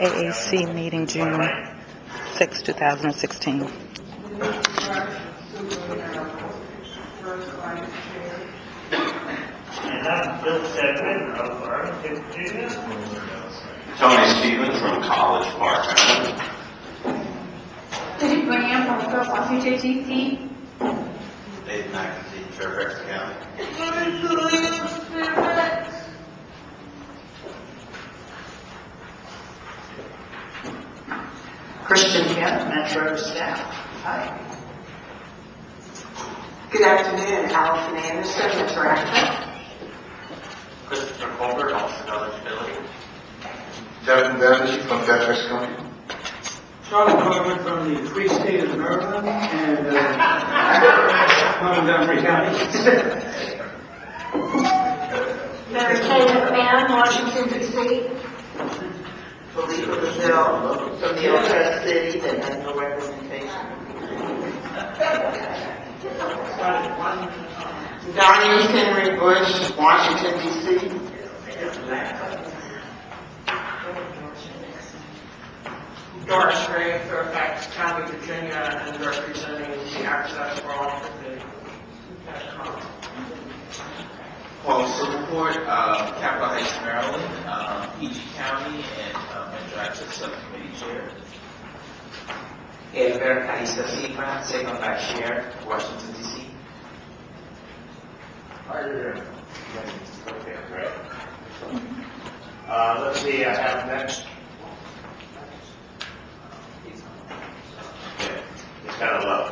AAC meeting June 6, 2016. Bill Stedman of Arlington, Virginia. Tony Stevens from College Park, Maryland. Cindy Graham from Washington, D.C. Dave McAtee, Fairfax County. Christian Kent, Metro staff. Hi. Good afternoon, Allison Anderson, Metro Actor. Christopher Colbert, also eligibility. Devin Devonshire from Fairfax County. Charlie Carver from the Free State of Maryland and Montgomery County. Mary Kay McMahon, Washington, D.C. Felicia Brazil from the Old City that has no representation. Donnie Henry Bush, Washington, D.C. Doris Gray, Fairfax County, Virginia, and representing the Access for All for the Paul Silverport, Capitol Heights, Maryland, PG County, and Metro Access Subcommittee Chair. Elber Calista Silva, second vice chair, Washington, D.C. Are you here? Okay, great. Let's see, I have next. Okay, it's kind of low.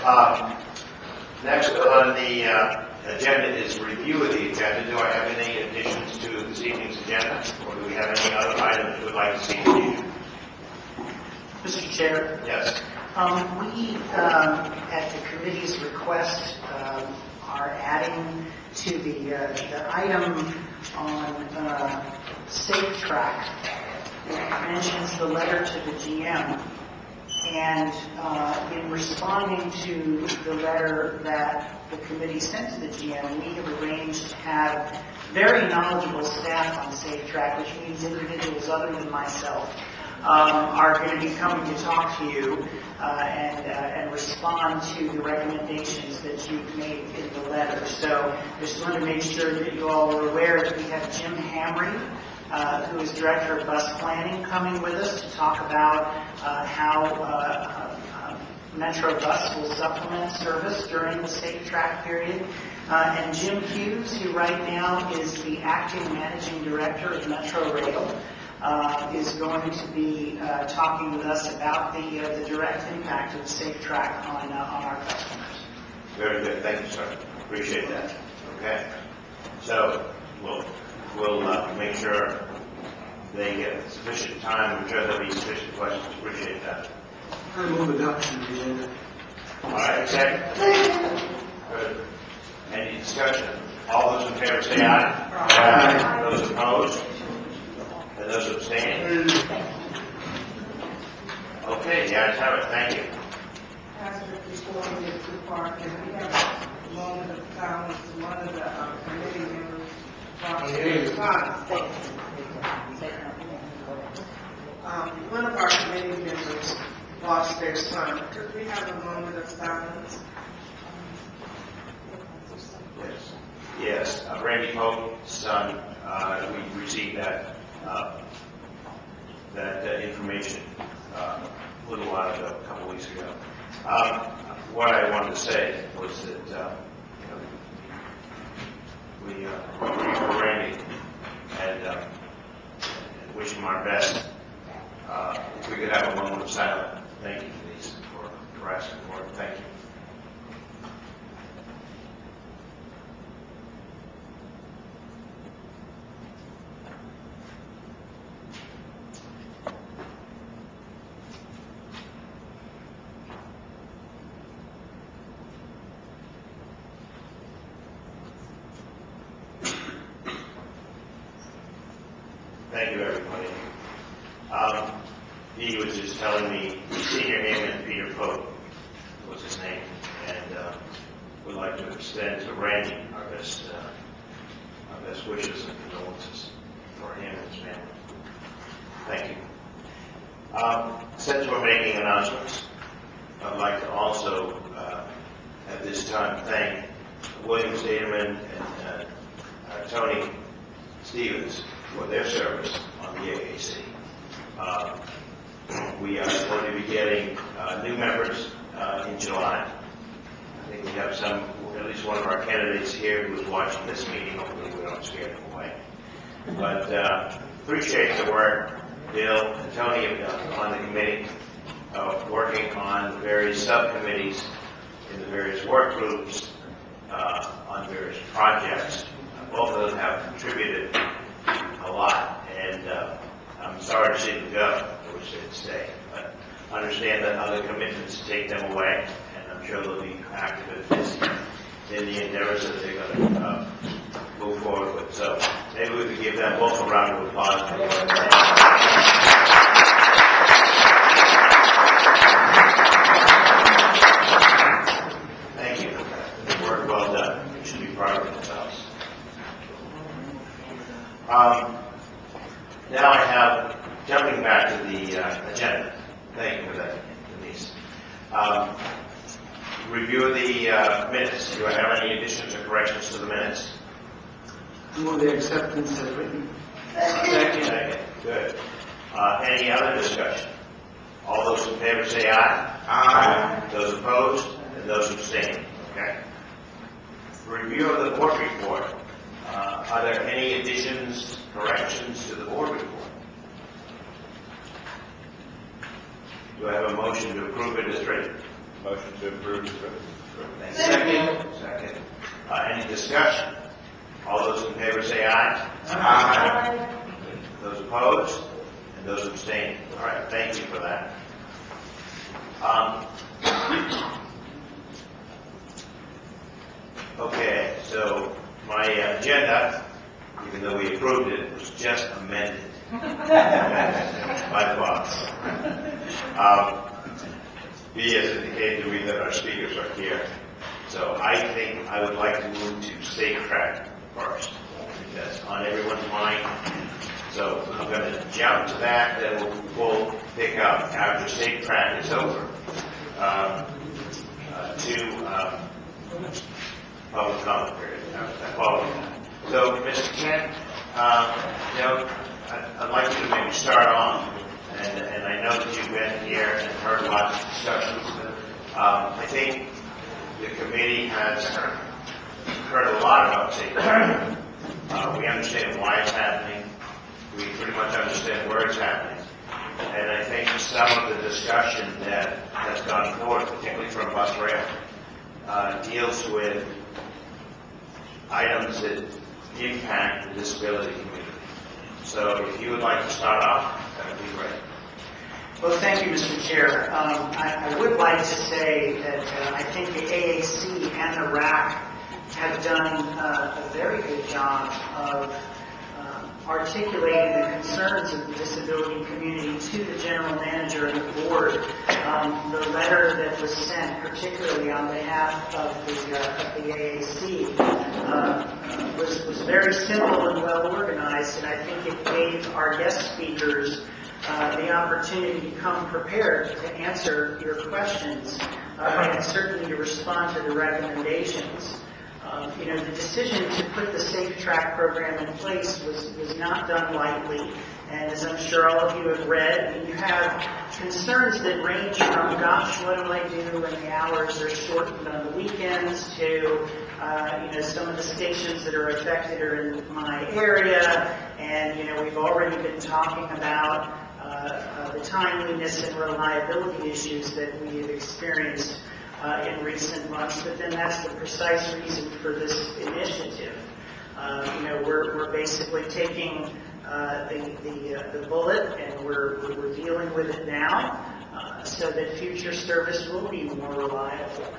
Next on the agenda is review of the agenda. Do I have any additions to this evening's agenda? Or do we have any other items you would like to see continued? Mr. Chair. Yes. We, at the committee's request, are adding to the item on Safe Track. It mentions the letter to the GM. And in responding to the letter that the committee sent to the GM, we have arranged to have very knowledgeable staff on Safe Track, which means individuals other than myself are going to be coming to talk to you and respond to the recommendations that you've made in the letter. So I just wanted to make sure that you all are aware that we have Jim Hamry, who is Director of Bus Planning, coming with us to talk about how Metro Bus will supplement service during the Safe Track period. And Jim Hughes, who right now is the Acting Managing Director of Metro Rail, is going to be talking with us about the direct impact of the Safe Track on our customers. Very good. Thank you, sir. Appreciate that. Okay. So we'll make sure they get sufficient time. I'm sure there'll be sufficient questions. Appreciate that. I move adoption of the agenda. All right. Second. Good. Any discussion? All those in favor say aye. Aye. Those opposed? And those abstain? Okay. The ayes have it. Thank you. Pastor, before we get too far, can we have a moment of silence to one of the committee members? One of our committee members lost their son. Could we have a moment of silence? Yes. Randy Pope's son. We received that information a little while ago, a couple weeks ago. What I wanted to say was that we for Randy and wish him our best. If we could have a moment of silence, thank you, please, for asking for it. Thank you. Thank you, everybody. He was just telling me Senior Airman Peter Pope was his name, and would like to extend to Randy our best wishes and condolences for him and his family. Thank you. Since we're making announcements, I'd like to also, at this time, thank William Staterman and Tony Stevens for their service on the AAC. We are going to be getting new members in July. I think we have at least one of our candidates here who is watching this meeting. Hopefully we don't scare them away. But appreciate the work Bill and Tony have done on the committee, working on the various subcommittees in the various work groups, on various projects. Both of them have contributed a lot, and I'm sorry to see them go. I wish they'd stay, but understand that other commitments take them away, and I'm sure they'll be active and busy in the endeavors that they're going to move forward with. So maybe we could give them both a round of applause. Thank you. Work well done. You should be proud of themselves. Now I have, jumping back to the agenda. Thank you for that, Denise. Review of the minutes. Do I have any additions or corrections to the minutes? Move the acceptance as written. Second. Good. Any other discussion? All those in favor say aye. Aye. Those opposed and those abstaining. Okay. Review of the board report. Are there any additions, corrections to the board report? Do I have a motion to approve it as written? Motion to approve is written. Second. Any discussion? All those in favor say aye. Aye. Those opposed and those abstaining. All right. Thank you for that. Okay. So my agenda, even though we approved it, was just amended by the boss. Be as indicated to me that our speakers are here. So I think I would like to move to Safe Track first. That's on everyone's mind. So I'm going to jump to that, then we'll pick up after Safe Track is over to public comment period. So, Mr. Kent, I'd like you to maybe start off, and I know that you've been here and heard lots of discussions. I think the committee has heard a lot about Safe Track. We understand why it's happening. We pretty much understand where it's happening. And I think some of the discussion that has gone forward, particularly from Bus Rail, deals with items that impact the disability community. So if you would like to start off, that would be great. Well, thank you, Mr. Chair. I would like to say that I think the AAC and the RAC have done a very good job of articulating the concerns of the disability community to the general manager and the board. The letter that was sent, particularly on behalf of the AAC, was very simple and well organized, and I think it gave our guest speakers the opportunity to come prepared to answer your questions and certainly to respond to the recommendations. The decision to put the Safe Track program in place was not done lightly, and as I'm sure all of you have read, you have concerns that range from, gosh, what do I do when the hours are shortened on the weekends, to, some of the stations that are affected are in my area, and, we've already been talking about the timeliness and reliability issues that we have experienced in recent months, but then that's the precise reason for this initiative. We're basically taking the bullet and we're dealing with it now so that future service will be more reliable.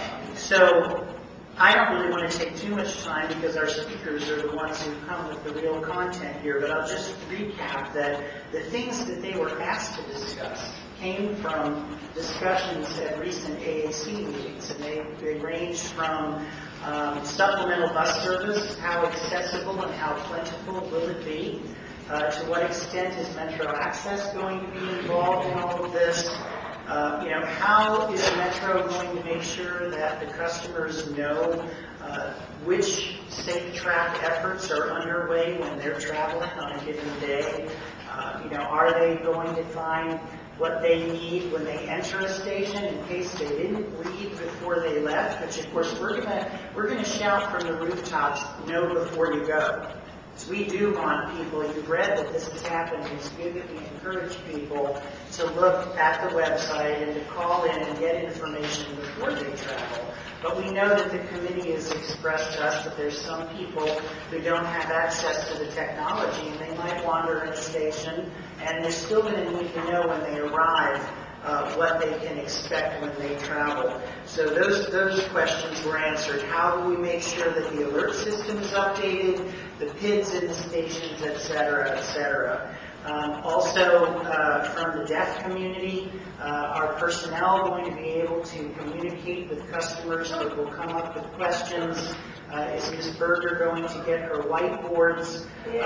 So I don't really want to take too much time because our speakers are the ones who come with the real content here, but I'll just recap that the things that they were asked to discuss came from discussions at recent AAC meetings, and they ranged from supplemental bus service, how accessible and how plentiful will it be, To what extent is Metro Access going to be involved in all of this? How is Metro going to make sure that the customers know which safe track efforts are underway when they're traveling on a given day? Are they going to find what they need when they enter a station in case they didn't read before they left? Which, of course, we're gonna shout from the rooftops, know before you go. So we do want people, you've read that this has happened, it's good that we encourage people to look at the website and to call in and get information before they travel. But we know that the committee has expressed to us that there's some people who don't have access to the technology and they might wander in a station and they're still going to need to know when they arrive what they can expect when they travel. So those questions were answered. How do we make sure that the alert system is updated, the PIDs in the stations, et cetera, et cetera. Also, from the deaf community, are personnel going to be able to communicate with customers that will come up with questions? Is Ms. Berger going to get her whiteboards?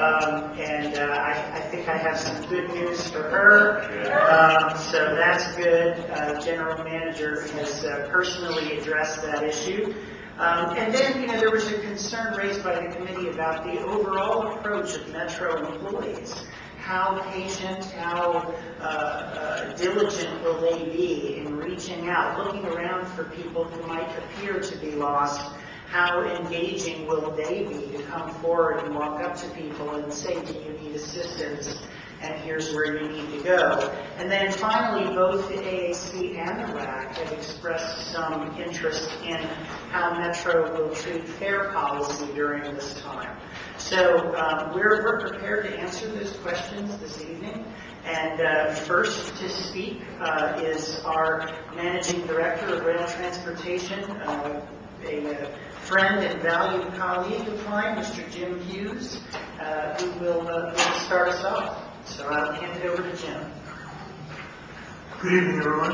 I think I have some good news for her. So that's good. General Manager has personally addressed that issue. And then, there was a concern raised by the committee about the overall approach of Metro employees. How patient, how diligent will they be in reaching out, looking around for people who might appear to be lost? How engaging will they be to come forward and walk up to people and say, do you need assistance? And here's where you need to go. And then finally, both the AAC and the RAC have expressed some interest in how Metro will treat fare policy during this time. So we're prepared to answer those questions this evening. And first to speak is our Managing Director of Rail Transportation, a friend and valued colleague of mine, Mr. Jim Hughes, who will start us off. So I'll hand it over to Jim. Good evening, everyone.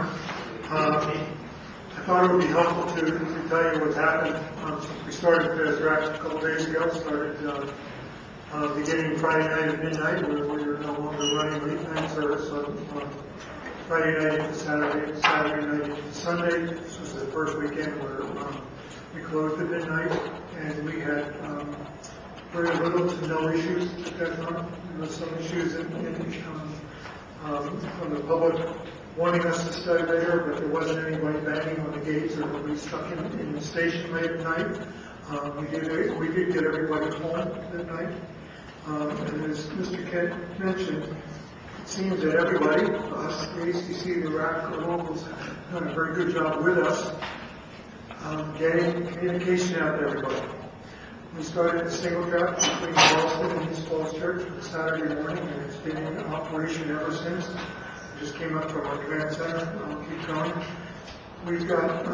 I thought it would be helpful to tell you what's happened. We started as RAC a couple days ago, beginning Friday night at midnight, where we are no longer running late night service on Friday night to Saturday night to Sunday. This was the first weekend where we closed at midnight, and we had very little to no issues at that time. There was some issues from the public wanting us to stay later, but there wasn't anybody banging on the gates or nobody stuck in the station late at night. We did get everybody home that night. And as Mr. Kent mentioned, it seems that everybody, us, the ACC, the RAC, the locals, have done a very good job with us getting communication out to everybody. We started a single track between Boston and East Falls Church on Saturday morning, and it's been in operation ever since. We just came up from our command center. I'll keep going. We've got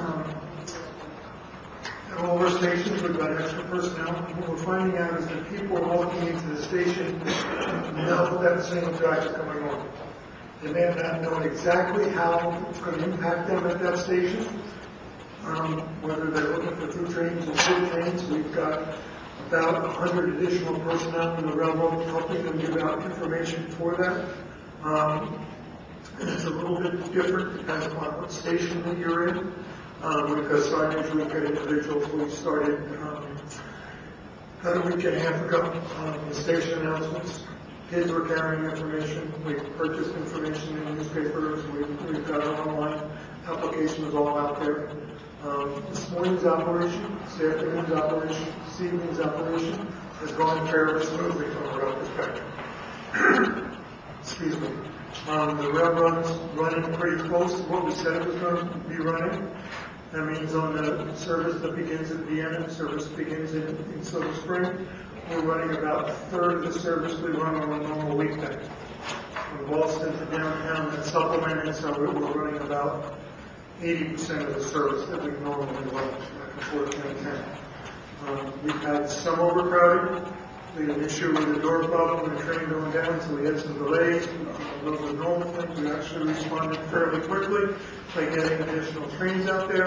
at all our stations, we've got extra personnel. What we're finding out is that people walking into the station know that the single track is coming on. They may have not known exactly how it's going to impact them at that station. Whether they're looking for through trains or foot trains, we've got about 100 additional personnel in the railroad helping them give out information for that. And it's a little bit different depending on what station that you're in. We've got signage, we've got individuals. We started about a week and a half ago the station announcements. Kids were carrying information. We've purchased information in newspapers. We've got our online applications all out there. This morning's operation, this afternoon's operation, this evening's operation has gone fairly smoothly from a rail perspective. Excuse me. The railroad's running pretty close to what we said it was going to be running. That means on the service that begins at Vienna, the service begins in Silver Spring, we're running about a third of the service we run on a normal weekday. From Boston to downtown, that's supplemented, so we're running about 80% of the service that we normally run before 10:10. We've had some overcrowding. We had an issue with the door problem and the train going down, so we had some delays. Those are normal things. We actually responded fairly quickly by getting additional trains out there.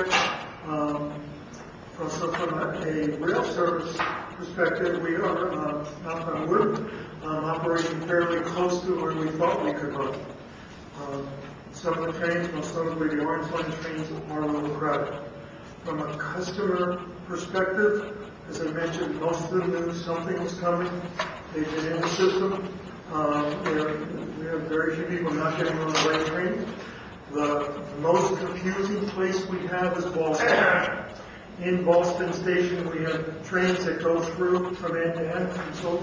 Also, from a rail service perspective, we are, knock on wood, operating fairly close to where we thought we could run. Some of the trains, most notably the Orange Line trains, are a little crowded. From a customer perspective, as I mentioned, most of them knew something was coming. They've been in the system. We have very few people not getting on the right train. The most confusing place we have is Boston. In Boston Station, we have trains that go through from end to end,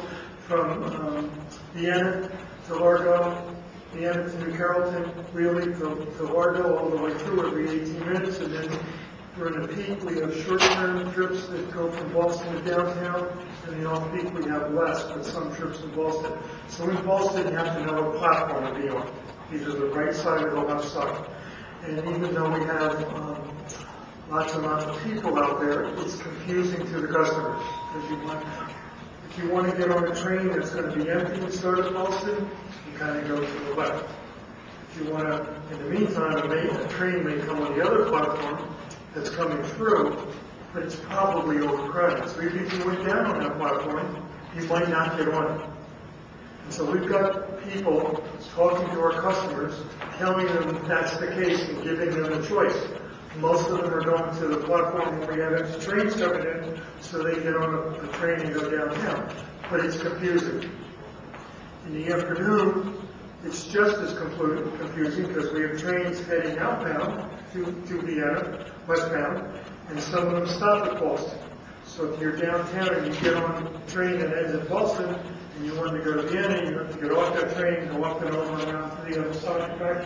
from Vienna to Largo, Vienna to New Carrollton, really to Largo, all the way through every 18 minutes, and then during the peak, we have short-term trips that go from Boston to downtown, and in off-peak, we have less, but some trips in Boston. So in Boston, you have to know what platform to be on, either the right side or the left side. And even though we have lots and lots of people out there, it's confusing to the customers. Because if you want to get on a train that's going to be empty and start at Boston, you kind of go to the left. If you want to, in the meantime, a train may come on the other platform that's coming through, but it's probably overcrowded. So even if you went down on that platform, you might not get on it. And so we've got people talking to our customers, telling them that's the case and giving them a choice. Most of them are going to the platform where we have extra trains coming in, so they get on a train and go downtown. But it's confusing. In the afternoon, it's just as confusing because we have trains heading outbound to Vienna, westbound, and some of them stop at Boston. So if you're downtown and you get on a train that ends at Boston, and you want to go to Vienna, you have to get off that train, go up and over and around to the other side and back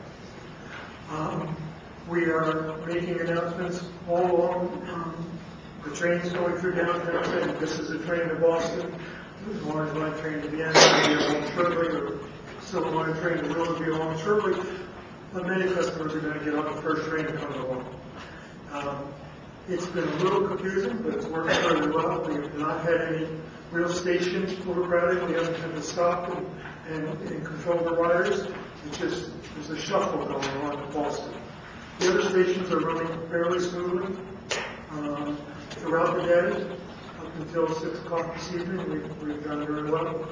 in. We are making announcements all along the trains going through downtown saying this is a train to Boston, this is a Orange Line train to Vienna, along shortly, or Silver Line train to Willoughby along shortly. But many customers are going to get on the first train that comes along. It's been a little confusing, but it's worked really well. We have not had any real stations overcrowded. We haven't had to stop and control the riders. It's just, there's a shuffle going on in Boston. The other stations are running fairly smoothly throughout the day. Up until 6 o'clock this evening, we've done very well.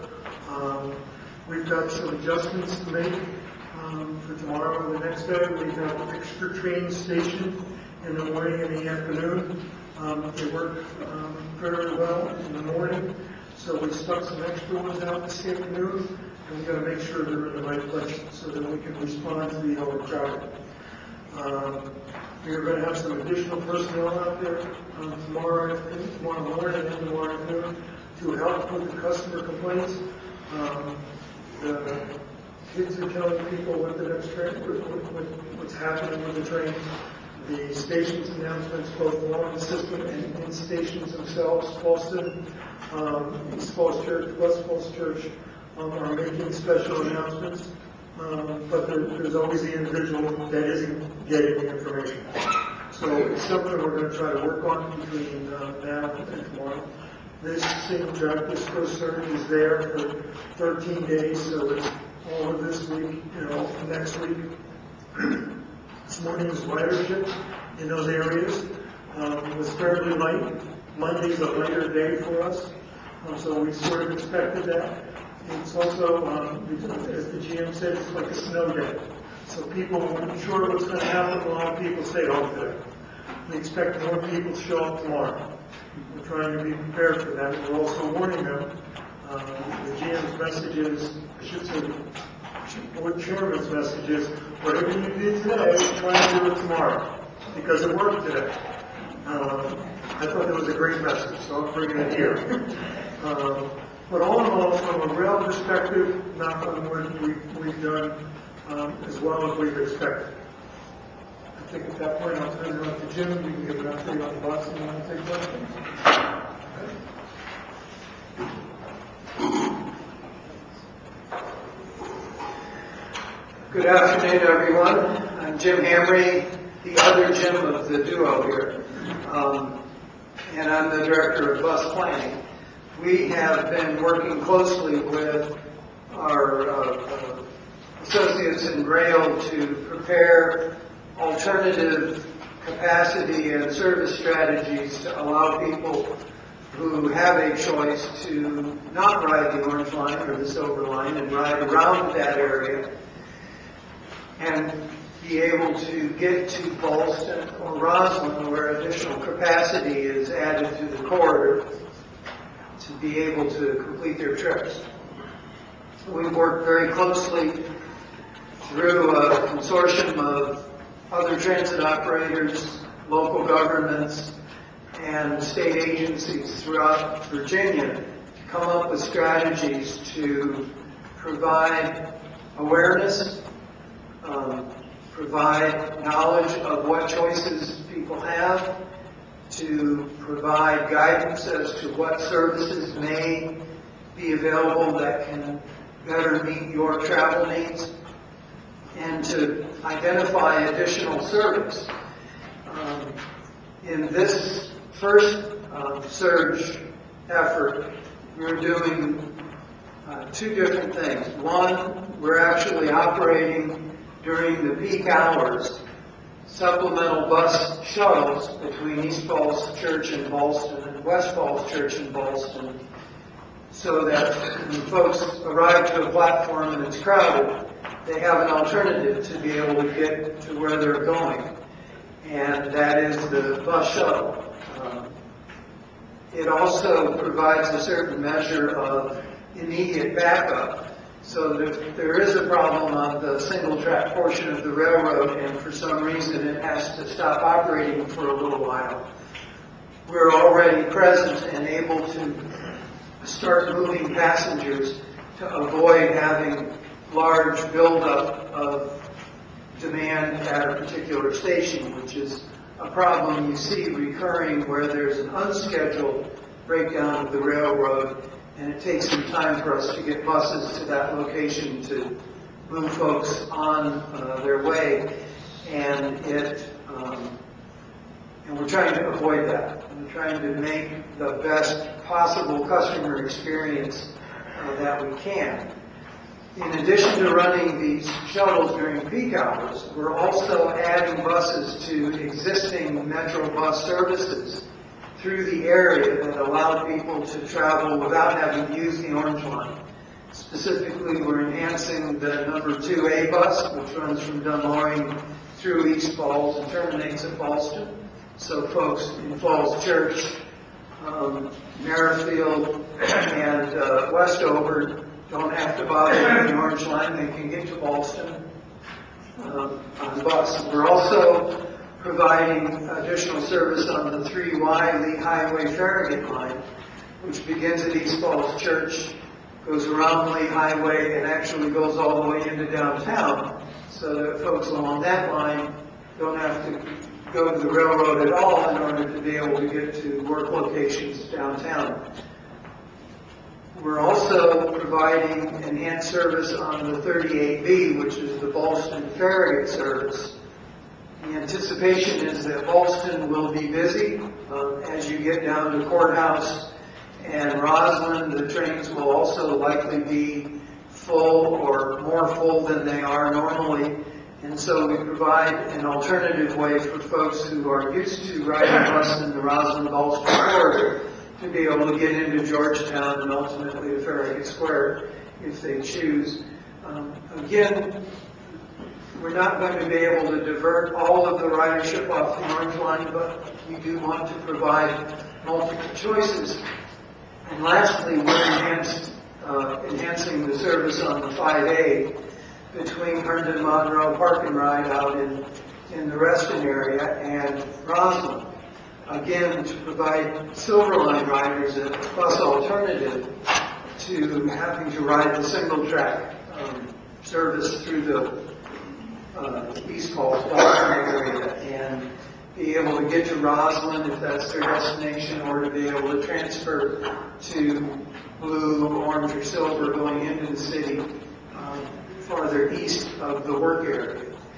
We've got some adjustments to make for tomorrow and the next day. We have an extra train station in the morning and the afternoon. They work very well in the morning, so we stuck some extra ones out this afternoon, and we've got to make sure they're in the right place so that we can respond to the overcrowding. We are going to have some additional personnel out there tomorrow morning and tomorrow afternoon to help with the customer complaints. The kids are telling people what the next train, what's happening with the trains. The stations announcements, both along the system and in stations themselves, Boston, East Falls Church, West Falls Church, are making special announcements. But there's always the individual that isn't getting the information. So it's something we're going to try to work on between now and tomorrow. This single track, this first surge is there for 13 days, so it's all of this week, next week. This morning's ridership in those areas was fairly light. Monday's a lighter day for us, so we sort of expected that. It's also, as the GM said, it's like a snow day. So people weren't sure what's going to happen. A lot of people stayed home today. We expect more people to show up tomorrow. We're trying to be prepared for that. We're also warning them. The GM's message is, I should say, the board chairman's message is, whatever you do today, try to do it tomorrow, because it worked today. I thought that was a great message, so I'm bringing it here. But all in all, from a rail perspective, knock on wood, we've done as well as we've expected. I think at that point, I'll turn it over to Jim. You can give an update on the bus and then we'll take questions. Good afternoon, everyone. I'm Jim Hamry, the other Jim of the duo here, and I'm the Director of Bus Planning. We have been working closely with our associates in rail to prepare alternative capacity and service strategies to allow people who have a choice to not ride the Orange Line or the Silver Line and ride around that area and be able to get to Ballston or Roslyn, where additional capacity is added to the corridor, to be able to complete their trips. We've worked very closely through a consortium of other transit operators, local governments, and state agencies throughout Virginia to come up with strategies to provide awareness, provide knowledge of what choices people have, to provide guidance as to what services may be available that can better meet your travel needs, and to identify additional service. In this first surge effort, we're doing two different things. One, we're actually operating during the peak hours supplemental bus shuttles between East Falls Church in Ballston and West Falls Church in Ballston, so that when folks arrive to a platform and it's crowded, they have an alternative to be able to get to where they're going, and that is the bus shuttle. It also provides a certain measure of immediate backup, so that if there is a problem on the single track portion of the railroad and for some reason it has to stop operating for a little while, we're already present and able to start moving passengers to avoid having large buildup of demand at a particular station, which is a problem you see recurring where there's an unscheduled breakdown of the railroad, and it takes some time for us to get buses to that location to move folks on their way, and we're trying to avoid that. We're trying to make the best possible customer experience that we can. In addition to running these shuttles during peak hours, we're also adding buses to existing Metro bus services through the area that allow people to travel without having to use the Orange Line. Specifically, we're enhancing the number 2A bus, which runs from Dunloring through East Falls and terminates at Ballston. So folks in Falls Church, Merrifield, and Westover don't have to bother with the Orange Line. They can get to Ballston on the bus. We're also providing additional service on the 3Y Lee Highway Farragut line, which begins at East Falls Church, goes around Lee Highway, and actually goes all the way into downtown, so that folks along that line don't have to go to the railroad at all in order to be able to get to work locations downtown. We're also providing enhanced service on the 38B, which is the Ballston Farragut service. The anticipation is that Ballston will be busy as you get down to Courthouse and Roslyn. The trains will also likely be full or more full than they are normally. And so we provide an alternative way for folks who are used to riding a bus in the Roslyn-Ballston corridor to be able to get into Georgetown and ultimately to Farragut Square if they choose. Again, we're not going to be able to divert all of the ridership off the Orange Line, but we do want to provide multiple choices. And lastly, we're enhancing the service on the 5A between Herndon Monroe Park and Ride out in the Reston area and Roslyn. Again, to provide Silver Line riders a bus alternative to having to ride the single track service through the East Falls Ballston area and be able to get to Roslyn if that's their destination, or to be able to transfer to blue, orange, or silver going into the city farther east of the work area.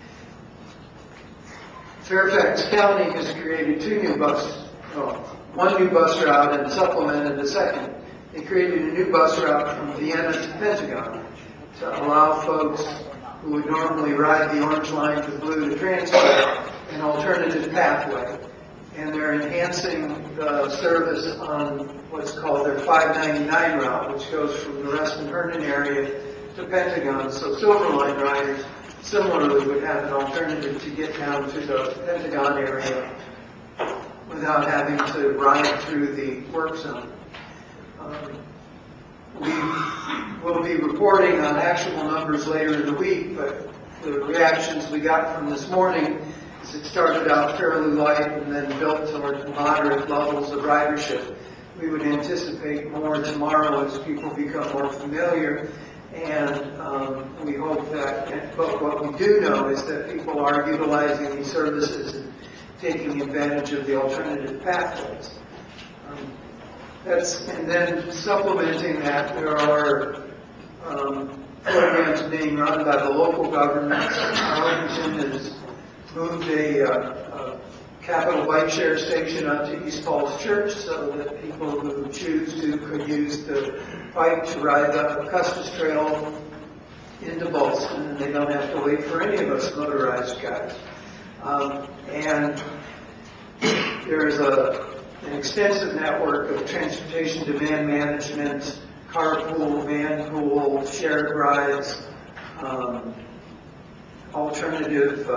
Fairfax County has created one new bus route and supplemented the second. They created a new bus route from Vienna to Pentagon to allow folks who would normally ride the Orange Line to Blue to transfer an alternative pathway. and they're enhancing the service on what's called their 599 route, which goes from the Reston Herndon area to Pentagon. So Silverline riders similarly would have an alternative to get down to the Pentagon area without having to ride through the work zone. We will be reporting on actual numbers later in the week, but the reactions we got from this morning is it started out fairly light and then built towards moderate levels of ridership. We would anticipate more tomorrow as people become more familiar, and we hope that, but what we do know is that people are utilizing these services and taking advantage of the alternative pathways. And then supplementing that, there are programs being run by the local governments. Arlington has moved a Capital Bike Share station up to East Falls Church so that people who choose to could use the bike to ride up Custis Trail into Ballston, and they don't have to wait for any of us motorized guys. And there is an extensive network of transportation demand management, carpool, van pool, shared rides, alternative,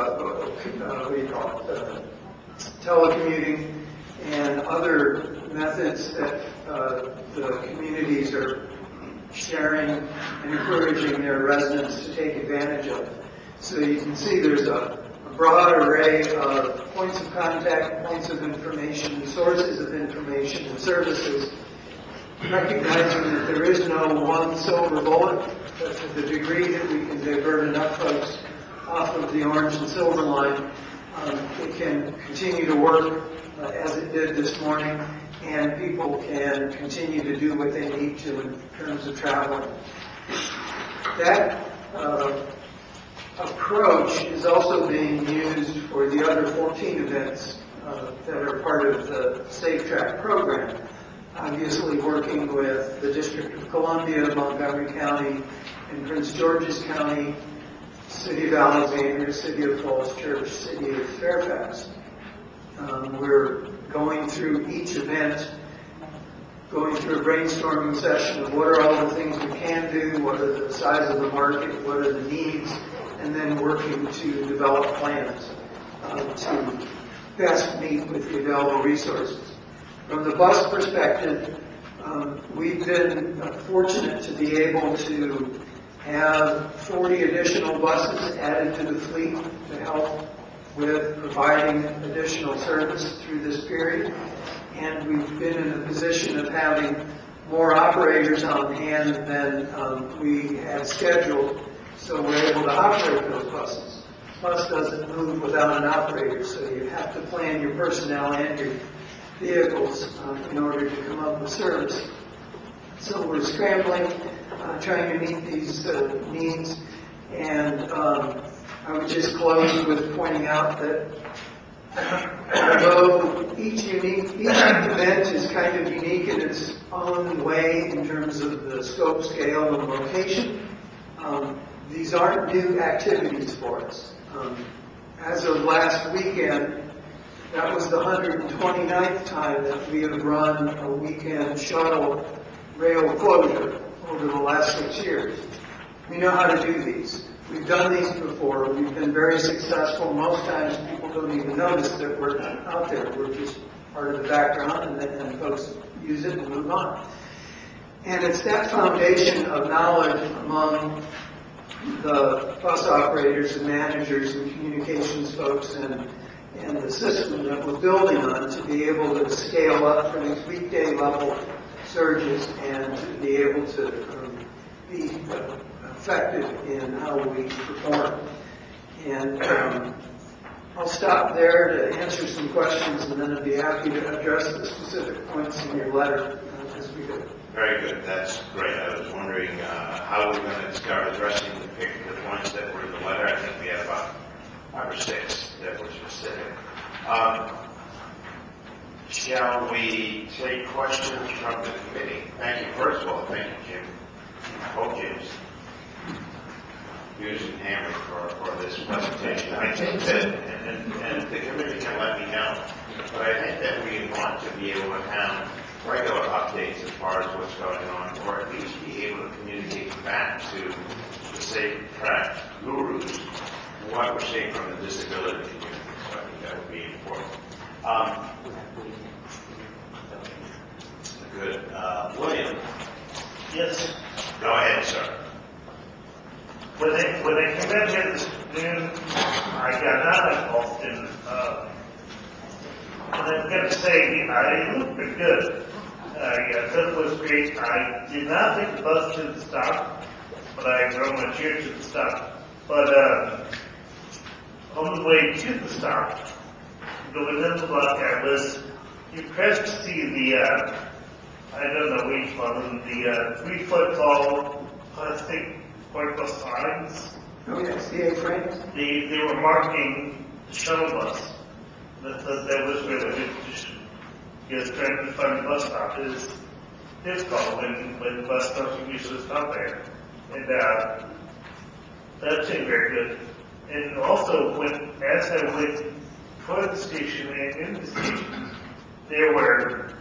telecommuting, and other methods that the communities are sharing and encouraging their residents to take advantage of. So you can see there's a broad array of points of contact, points of information, sources of information and services, recognizing that there is no one silver bullet, but to the degree that we can divert enough folks off of the orange and silver line, it can continue to work as it did this morning, and people can continue to do what they need to in terms of traveling. That approach is also being used for the other 14 events that are part of the Safe Track program. Obviously working with the District of Columbia, Montgomery County, and Prince George's County, City of Alexandria, City of Falls Church, City of Fairfax. We're going through each event, going through a brainstorming session of what are all the things we can do, what are the size of the market, what are the needs, and then working to develop plans to best meet with the available resources. From the bus perspective, we've been fortunate to be able to have 40 additional buses added to the fleet to help with providing additional service through this period. And we've been in a position of having more operators on hand than we had scheduled, so we're able to operate those buses. Bus doesn't move without an operator, so you have to plan your personnel and your vehicles in order to come up with service. So we're scrambling, trying to meet these needs, and I would just close with pointing out that although each event is kind of unique in its own way in terms of the scope, scale, and location, these aren't new activities for us. As of last weekend, that was the 129th time that we have run a weekend shuttle rail closure over the last 6 years. We know how to do these. We've done these before. We've been very successful. Most times people don't even notice that we're out there. We're just part of the background, and then folks use it and move on. And it's that foundation of knowledge among the bus operators and managers and communications folks and the system that we're building on to be able to scale up for these weekday level surges and to be able to be effective in how we perform. And I'll stop there to answer some questions, and then I'd be happy to address the specific points in your letter as we go. Very good. That's great. I was wondering how we're going to start addressing the points that were in the letter. I think we have about 5 or 6 that were specific. Shall we take questions from the committee? Thank you. First of all, thank you, Jim. Jim's using Hammer for this presentation. I think that, and the committee can let me know, But I think that we want to be able to have regular updates as far as what's going on, or at least be able to communicate back to the safe track gurus what we're seeing from the disability community. So I think that would be important. Good. William? Yes. Go ahead, sir. When I came in here this afternoon, I got not involved in, and I've got to say, I looked pretty good. I thought it was great. I did not take the bus to the stop, but I drove my chair to the stop. But on the way to the stop, going in the block, I was impressed to see the, I don't know what you call them, the 3-foot tall plastic vertical signs. Oh, yes, the A-frames. They were marking the shuttle bus. I thought that was really good. Because trying to find the bus stop is difficult when the bus doesn't usually stop there. And that seemed very good. And also, as I went toward the station and in the station, there were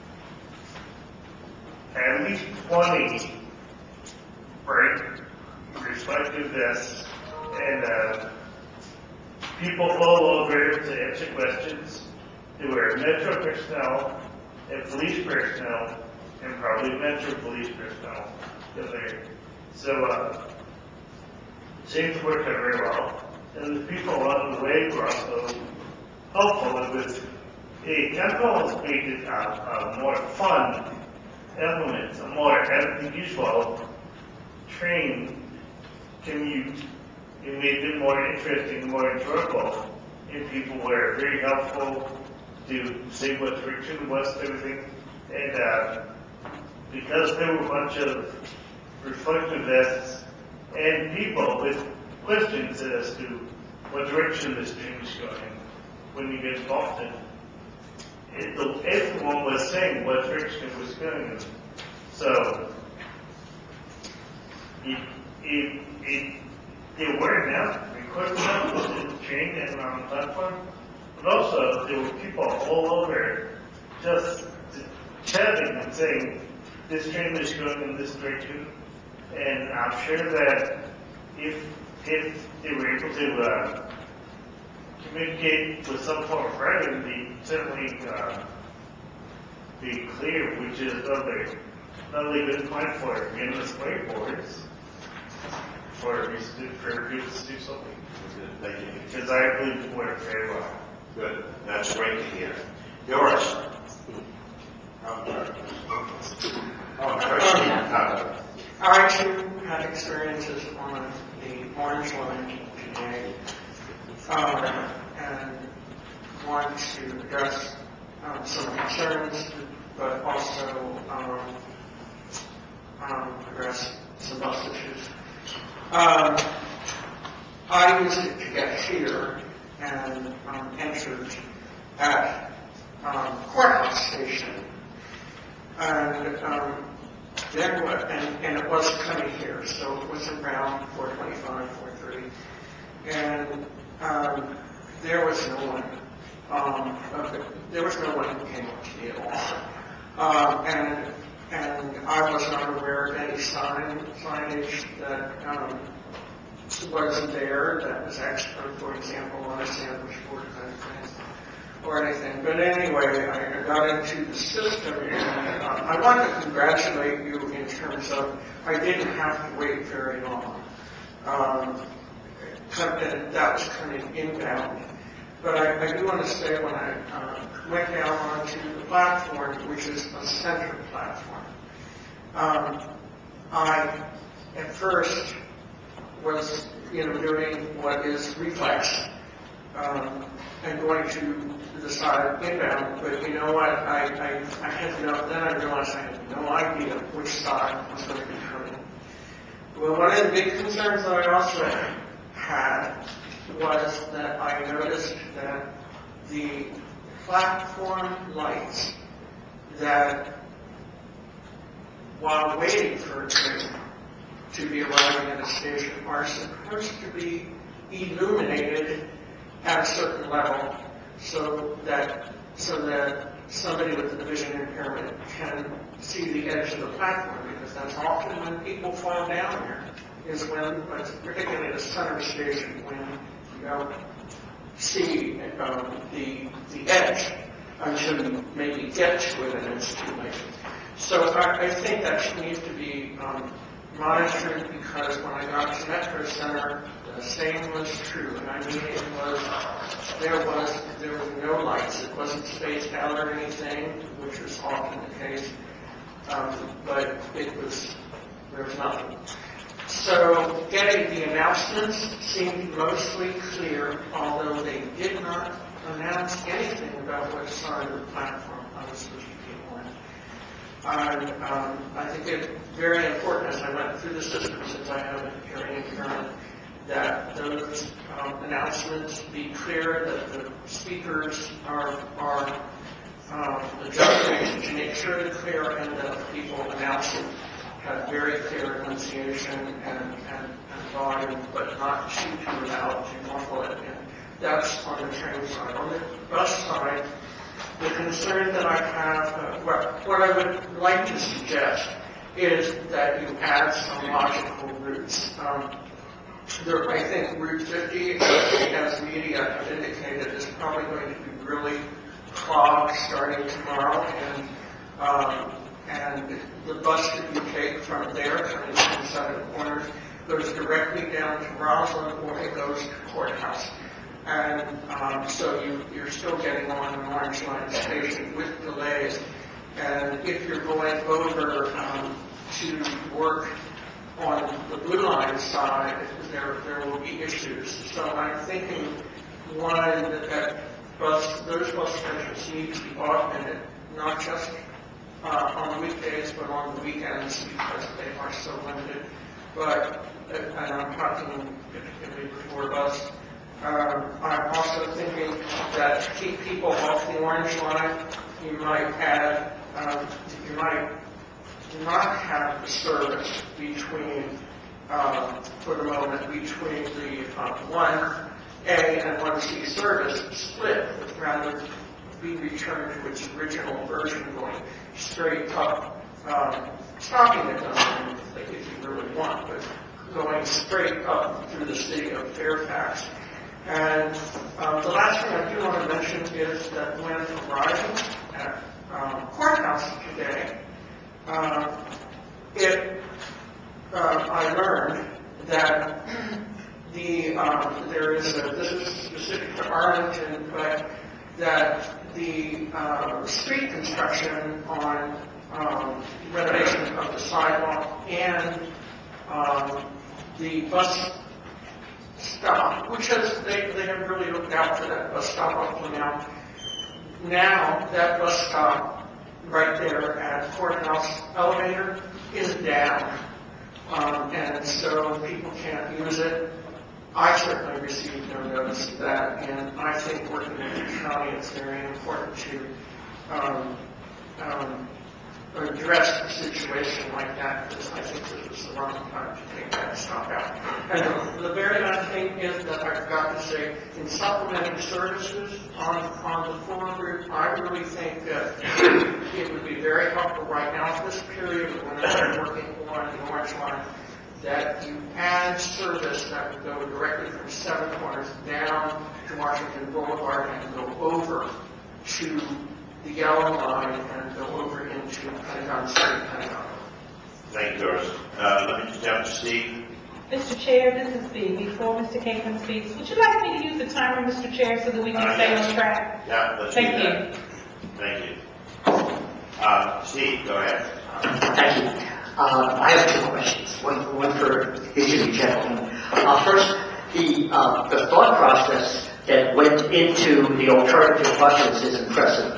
at least 20 bright reflective vests and people all over to answer questions. There were Metro personnel and police personnel and probably Metro police personnel in there. So it seemed to work out very well. And the people along the way were also helpful with Temple has created a more fun element, a more unusual train commute. It made it more interesting, more enjoyable, and people were very helpful to say what direction was and everything. And because there were a bunch of reflective vests and people with questions as to what direction this train is going when you get involved in it, everyone was saying what direction it was going in. So there were enough equipment in the train and on the platform, but also there were people all over just chatting and saying, this train is going in this direction. And I'm sure that if they were able to communicate with some form of writing, they'd certainly be clear, which is another good point for endless whiteboards. For people to do something. Thank you. Because I believe it worked very well. Good. That's great to hear. Yours. I too had experiences on the Orange Line today, and want to address some concerns, but also address some bus issues. I used it to get here and entered at Courthouse Station, and then what? And it was coming here, so it was around 4:25, 4:30, and there was no one. There was no one who came up to me at all, and I was not aware of any signage that was there that was extra, for example, on a sandwich board kind of thing, or anything. But anyway, I got into the system, and I want to congratulate you in terms of I didn't have to wait very long. That was coming inbound. But I do want to say when I went down onto the platform, which is a center platform, I at first was doing what is reflex and going to the side inbound, but you know what, I had no, then I realized I had no idea which side was going to be coming. Well, one of the big concerns that I also had was that I noticed that the platform lights that while waiting for a train to be arriving at a station are supposed to be illuminated at a certain level so that so that somebody with a vision impairment can see the edge of the platform, because that's often when people fall down here, is when, particularly at the center station, when you don't see the edge until you maybe get to it and it's too late. So I think that needs to be monitored, because when I got to Metro Center, the same was true. And I mean, there were no lights. It wasn't spaced out or anything, which was often the case. But there was nothing. So getting the announcements seemed mostly clear, although they did not announce anything about what side of the platform I was supposed to be on. And I think it's very important, as I went through the system, since I have a hearing impairment, that those announcements be clear, that the speakers are adjusted to make sure they're clear, and that the people announcing have very clear enunciation and volume, but not too loud to muffle it. And that's on the train side. On the bus side, the concern that I have, what I would like to suggest is that you add some logical routes. I think Route 50, as media have indicated, is probably going to be really clogged starting tomorrow, and the bus that you take from there, turning inside the corners, goes directly down to Roslyn, or it goes to Courthouse. And so you're still getting on an Orange Line station with delays. And if you're going over to work on the Blue Line side, there will be issues. So I'm thinking, one, that those bus stations need to be augmented, not just on the weekdays, but on the weekends, because they are so limited. But, and I'm talking particularly before bus, I'm also thinking that to keep people off the Orange Line, you might add, you might not have the service between, for the moment, between the 1A and 1C service split, but rather be returned to its original version, going straight up, stopping at Dunedin if you really want, but going straight up through the city of Fairfax. And the last thing I do want to mention is that when arriving at Courthouse today, I learned that there is this is specific to Arlington, but that the street construction on renovation of the sidewalk and the bus stop, which they have really looked out for that bus stop up to now. Now that bus stop right there at Courthouse Elevator is down, and so people can't use it. I certainly received no notice of that, and I think working with the county, it's very important to address a situation like that, because I think this was the wrong time to take that stop out. And the very last thing is that I forgot to say, in supplementing services on the 4 route, I really think that it would be very helpful right now at this period when they're working on the Orange Line, that you add service that would go directly from 7 Corners down to Washington Boulevard and go over to the Yellow Line and go over into Pentagon Street, Pentagon. Thank you, Doris. Let me just jump to Steve. Mr. Chair, this is Steve. Before Mr. Capeman speaks, would you like me to use the timer, Mr. Chair, so that we can stay on track? Yeah, let's Thank do you. that. Thank you. Steve, go ahead. Thank you. I have 2 questions, one for each of you gentlemen. First, the thought process that went into the alternative buses is impressive.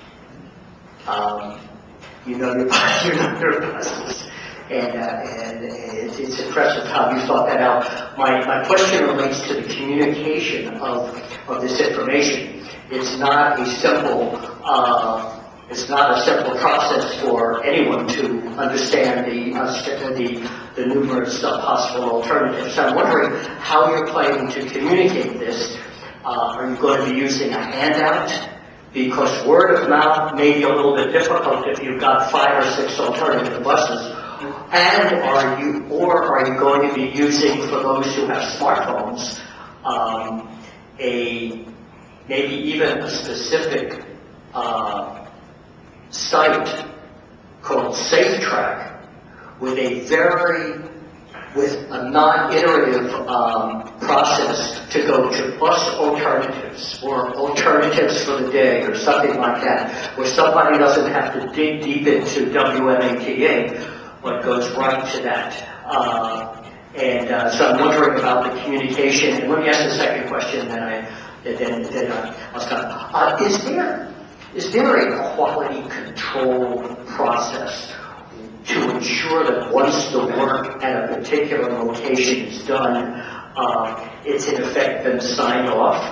You know your buses, and it's impressive how you thought that out. My question relates to the communication of this information. It's not a simple process for anyone to understand the numerous possible alternatives. So I'm wondering how you're planning to communicate this. Are you going to be using a handout because word of mouth may be a little bit difficult if you've got 5 or 6 alternative buses. And are you going to be using, for those who have smartphones, maybe even a specific site called SafeTrack with a non-iterative process to go to bus alternatives or alternatives for the day or something like that, where somebody doesn't have to dig deep into WMATA, but goes right to that. So I'm wondering about the communication. And let me ask the second question, then I'll stop. Is there a quality control process to ensure that once the work at a particular location is done, it's in effect been signed off?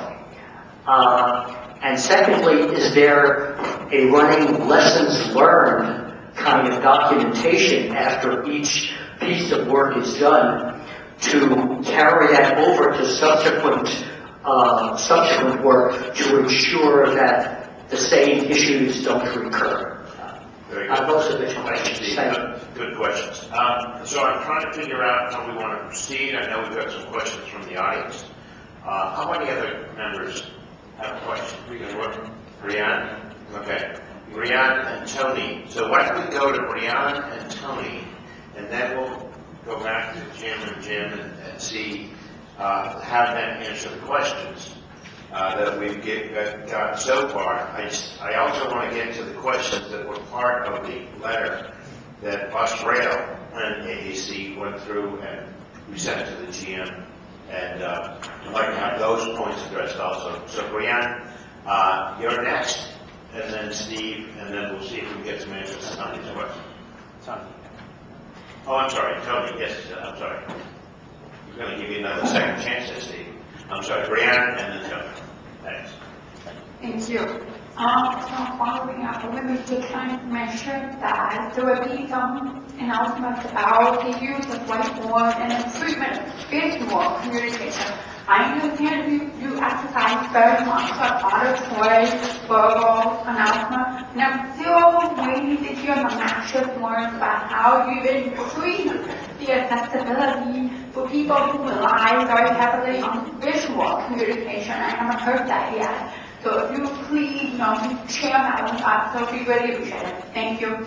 And secondly, is there a running lessons learned kind of documentation after each piece of work is done to carry that over to subsequent work to ensure that the same issues don't recur? Very good. Those are the questions. Good questions. So I'm trying to figure out how we want to proceed. I know we've got some questions from the audience. How many other members have a question? Brianne? Okay. Brianne and Tony. So why don't we go to Brianne and Tony, and then we'll go back to Jim and see, have them answer the questions that we've got so far. I also want to get to the questions that were part of the letter that Bus Rail and AAC went through and we sent to the GM, and I'd like to have those points addressed also. So Brianne, you're next, and then Steve, and then we'll see if we can get some answers to some of these questions. Tony. Oh, I'm sorry, Tony, yes, I'm sorry. We're going to give you another second chance there, Steve. I'm sorry, Brianne, and then Tony. Thanks. Thank you. So following up, when we just mentioned that there will be some announcements about the use of whiteboard and improvement of visual communication. I understand you exercise very much of auditory verbal announcement, and I'm still waiting to hear the master words about how you increase the accessibility for people who rely very heavily on visual communication. I haven't heard that yet. So if you please, share that with us, so we really appreciate it. Thank you.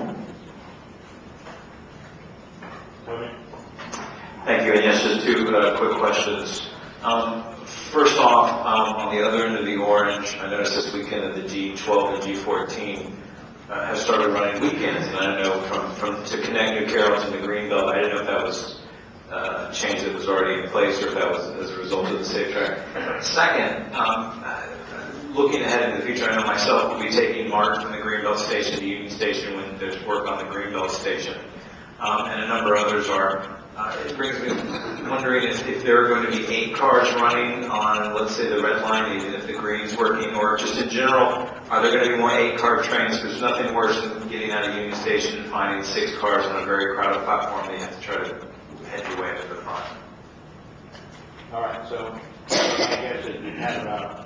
Thank you. And yes, just 2 quick questions. First off, on the other end of the orange, I noticed this weekend that the G12 and G14 have started running weekends, and I don't know from to connect New Carrollton to Greenbelt, I didn't know if that was a change that was already in place or if that was as a result of the SafeTrack. Second, looking ahead into the future, I know myself will be taking Mark from the Greenbelt station to Union Station when there's work on the Greenbelt station, and a number of others are. It brings me wondering if there are going to be 8 cars running on, let's say, the red line, even if the green's working, or just in general, are there going to be more 8-car trains? There's nothing worse than getting out of Union Station and finding 6 cars on a very crowded platform that you have to try to head your way into the front. All right, so I guess that you had about...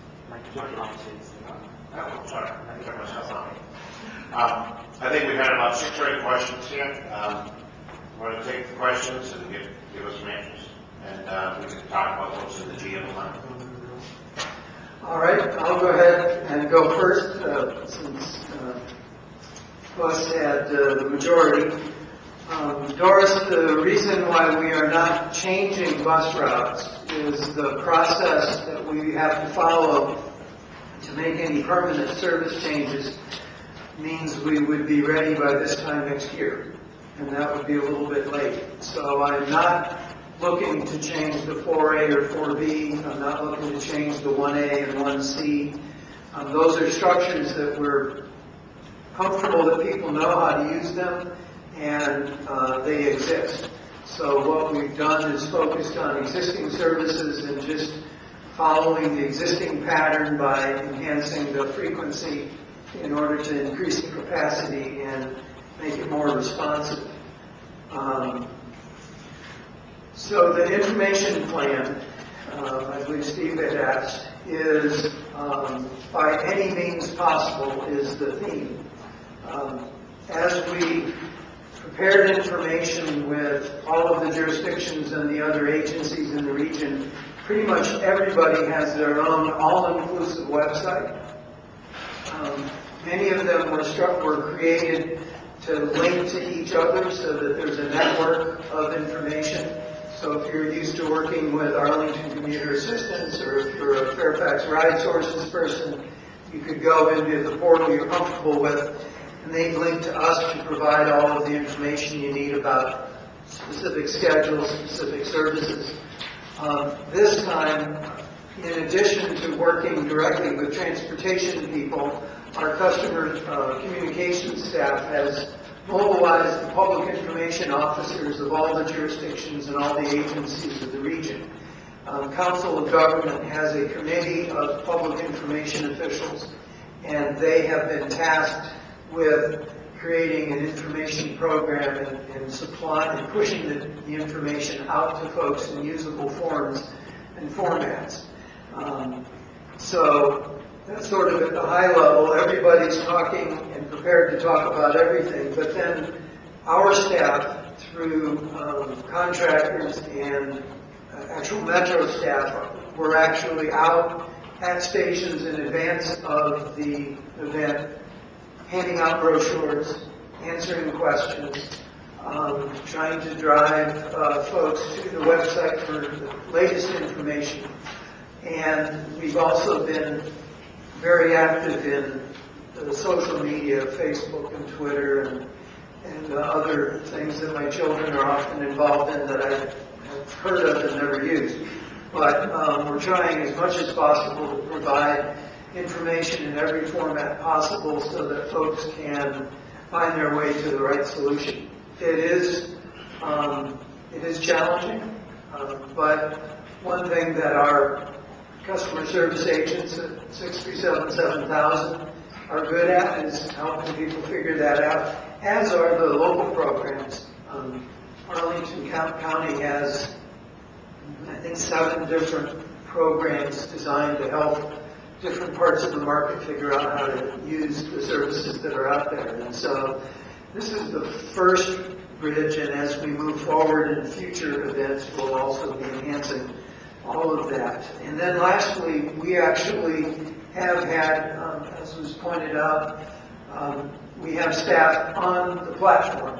I think we've had about 6 or 8 questions here. We're going to take the questions and give us some answers, and we can talk about what's in the GM plan. All right, I'll go ahead and go first, since Bus had the majority. Doris, the reason why we are not changing bus routes is the process that we have to follow to make any permanent service changes means we would be ready by this time next year. And that would be a little bit late. So I'm not looking to change the 4A or 4B. I'm not looking to change the 1A and 1C. Those are structures that we're comfortable that people know how to use them, and they exist. So what we've done is focused on existing services and just following the existing pattern by enhancing the frequency in order to increase the capacity and make it more responsive. So the information plan, I believe Steve had asked, is by any means possible is the theme. As we prepared information with all of the jurisdictions and the other agencies in the region, pretty much everybody has their own all-inclusive website. Many of them were created to link to each other so that there's a network of information. So if you're used to working with Arlington Commuter Assistance, or if you're a Fairfax Ride Sources person, you could go into the portal you're comfortable with, and they link to us to provide all of the information you need about specific schedules, specific services. This time, in addition to working directly with transportation people, our customer communications staff has mobilized the public information officers of all the jurisdictions and all the agencies of the region. Council of Government has a committee of public information officials, and they have been tasked with creating an information program and supplying and pushing the information out to folks in usable forms and formats. So that's sort of at the high level. Everybody's talking and prepared to talk about everything, but then our staff, through contractors and actual Metro staff, were actually out at stations in advance of the event, handing out brochures, answering questions, trying to drive folks to the website for the latest information. And we've also been very active in the social media, Facebook and Twitter and other things that my children are often involved in that I've heard of and never used. But we're trying as much as possible to provide information in every format possible so that folks can find their way to the right solution. It is challenging, but one thing that our customer service agents at 637-7000 are good at is helping people figure that out, as are the local programs. Arlington County has, I think, 7 different programs designed to help different parts of the market figure out how to use the services that are out there. And so this is the first bridge, and as we move forward in future events, we'll also be enhancing all of that. And then lastly, we actually have had, as was pointed out, we have staff on the platform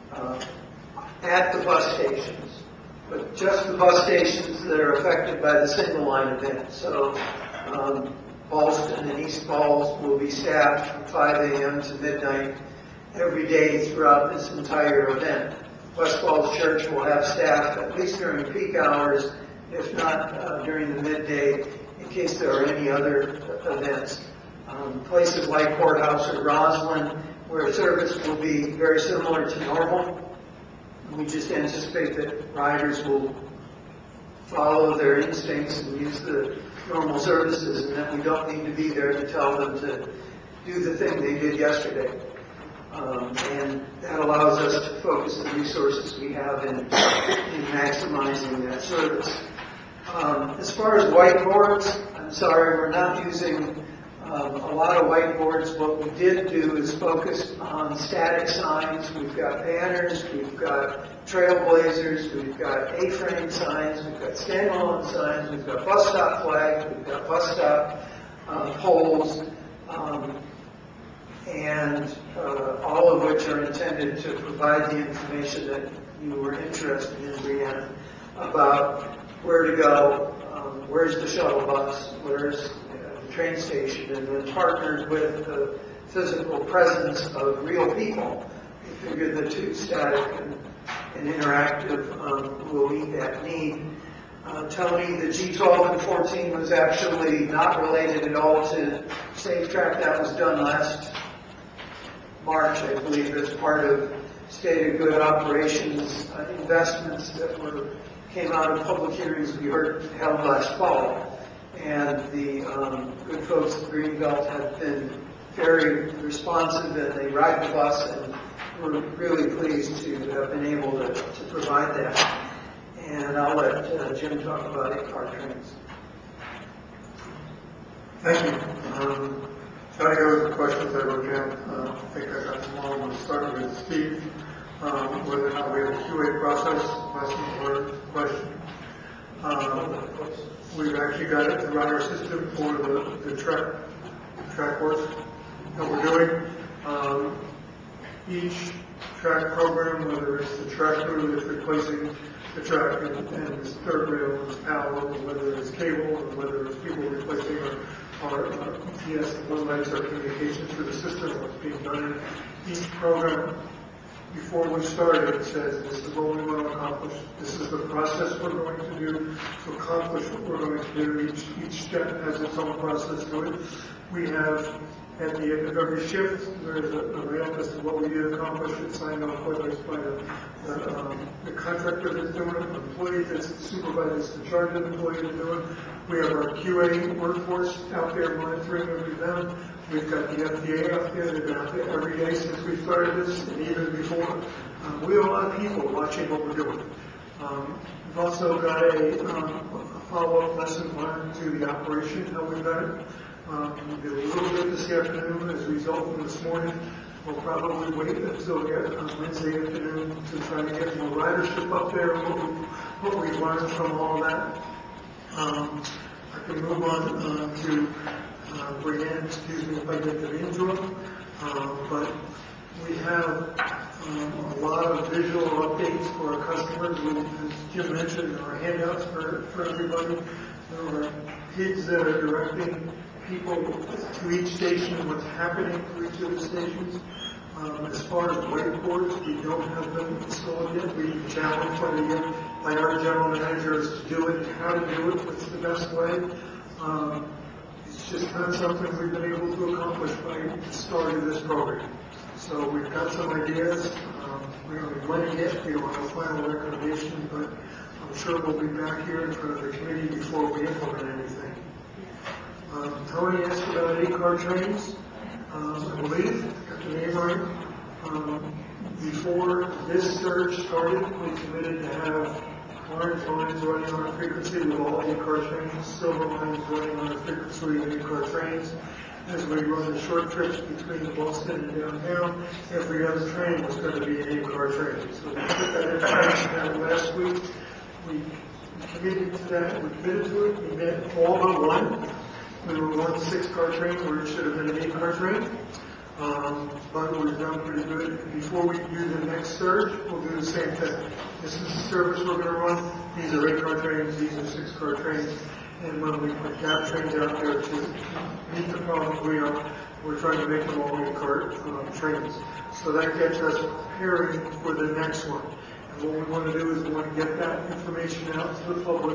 at the bus stations, but just the bus stations that are affected by the single line event. So Ballston and East Falls will be staffed from 5 a.m. to midnight every day throughout this entire event. West Falls Church will have staff at least during peak hours, if not during the midday, in case there are any other events. Places like Courthouse or Roslyn, where service will be very similar to normal. We just anticipate that riders will follow their instincts and use the normal services, and that we don't need to be there to tell them to do the thing they did yesterday. And that allows us to focus the resources we have in maximizing that service. As far as whiteboards, I'm sorry, we're not using a lot of whiteboards. What we did do is focus on static signs. We've got banners, we've got trailblazers, we've got A-frame signs, we've got standalone signs, we've got bus stop flags, we've got bus stop poles, and all of which are intended to provide the information that you were interested in, Brianna, about where to go, where's the shuttle bus, where's the train station, and then partnered with the physical presence of real people. We figured the two, static and interactive, will meet that need. Tony, the G12 and 14 was actually not related at all to Safe Track. That was done last March, I believe, as part of State of Good Operations investments that came out of public hearings we held last fall. And the good folks at Greenbelt have been very responsive, and they ride the bus, and we're really pleased to have been able to provide that. And I'll let Jim talk about in-car trains. Thank you. Try to go with the questions I wrote down. I think I got them all. We'll start with Steve. Whether or not we have a QA process, lessons learned question. We've actually got it to run our system for the track work that we're doing. Each track program, whether it's the track crew that's replacing the track and this third rail, this power, or whether it's cable, or whether it's people replacing our ETS and low lights, our communications through the system, what's being done in each program. Before we started, it says this is what we want to accomplish. This is the process we're going to do to accomplish what we're going to do. Each step has its own process to it. We have, at the end of every shift, there's a ramp as to what we did accomplish. It's signed off whether it's by the contractor that's doing it, the employee that's the supervisor, that's the charge of the employee that's doing it. We have our QA workforce out there monitoring every them. We've got the FDA out there. They've been out there every day since we started this, and even before. We have a lot of people watching what we're doing. We've also got a follow-up lesson learned to the operation, how we've done it. We did a little bit this afternoon as a result of this morning. We'll probably wait until Wednesday afternoon to try to get more ridership up there, what we've learned from all that. I can move on to Brianne, excuse me if I get the names wrong, but we have a lot of visual updates for our customers. As Jim mentioned, there are handouts for everybody. There are kids that are directing people to each station and what's happening to each of the stations. As far as whiteboards, we don't have them installed yet. We've been challenged by our general managers to do it, how to do it, what's the best way. It's just not something we've been able to accomplish by the start of this program. So we've got some ideas. We don't have money yet. We don't have a final recommendation, but I'm sure we'll be back here in front of the committee before we implement anything. Tony asked about 8-car trains. I believe, got the name right. Before this surge started, we committed to have orange lines running on a frequency with all 8-car trains, silver lines running on a frequency with 8-car trains. As we run the short trips between Boston and downtown, every other train was going to be an 8-car train. So we put that information out last week. We committed to that. We committed to it. We met all but one. We were one 6-car train where it should have been an 8-car train. But we've done pretty good. Before we do the next surge, we'll do the same thing. This is the service we're going to run. These are 8-car trains. These are 6-car trains. And when we put gap trains out there to meet the problem we're trying to make them all 8-car trains. So that gets us preparing for the next one. And what we want to do is we want to get that information out to the public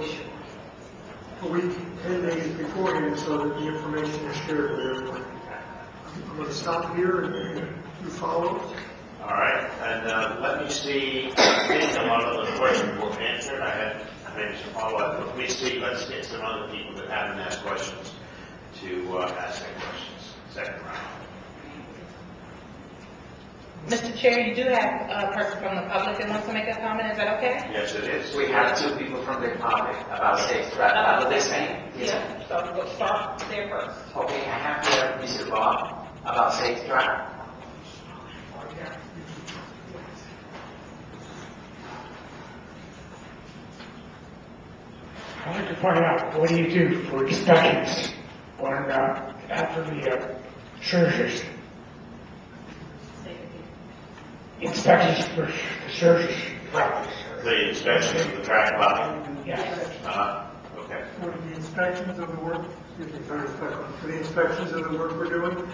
a week, 10 days beforehand, so that the information is shared with everyone. I'm going to stop here and you follow. All right, and let me see. I think a lot of the questions were answered. I had maybe some follow-up. Let me see. Let's get some other people that haven't asked questions to ask their questions. Second round. Mr. Chair, you do have a person from the public that wants to make a comment. Is that okay? Yes, it is. We have 2 people from the public about safe track. About the same. Yeah, so we'll start there first. Okay, I have here Mr. Bob about safe track. I'd like to find out, what do you do for inspections when after the surges? Inspections for the surges. The inspections of the track body? Yes. Okay. For the inspections of the work, for the inspections of the work we're doing,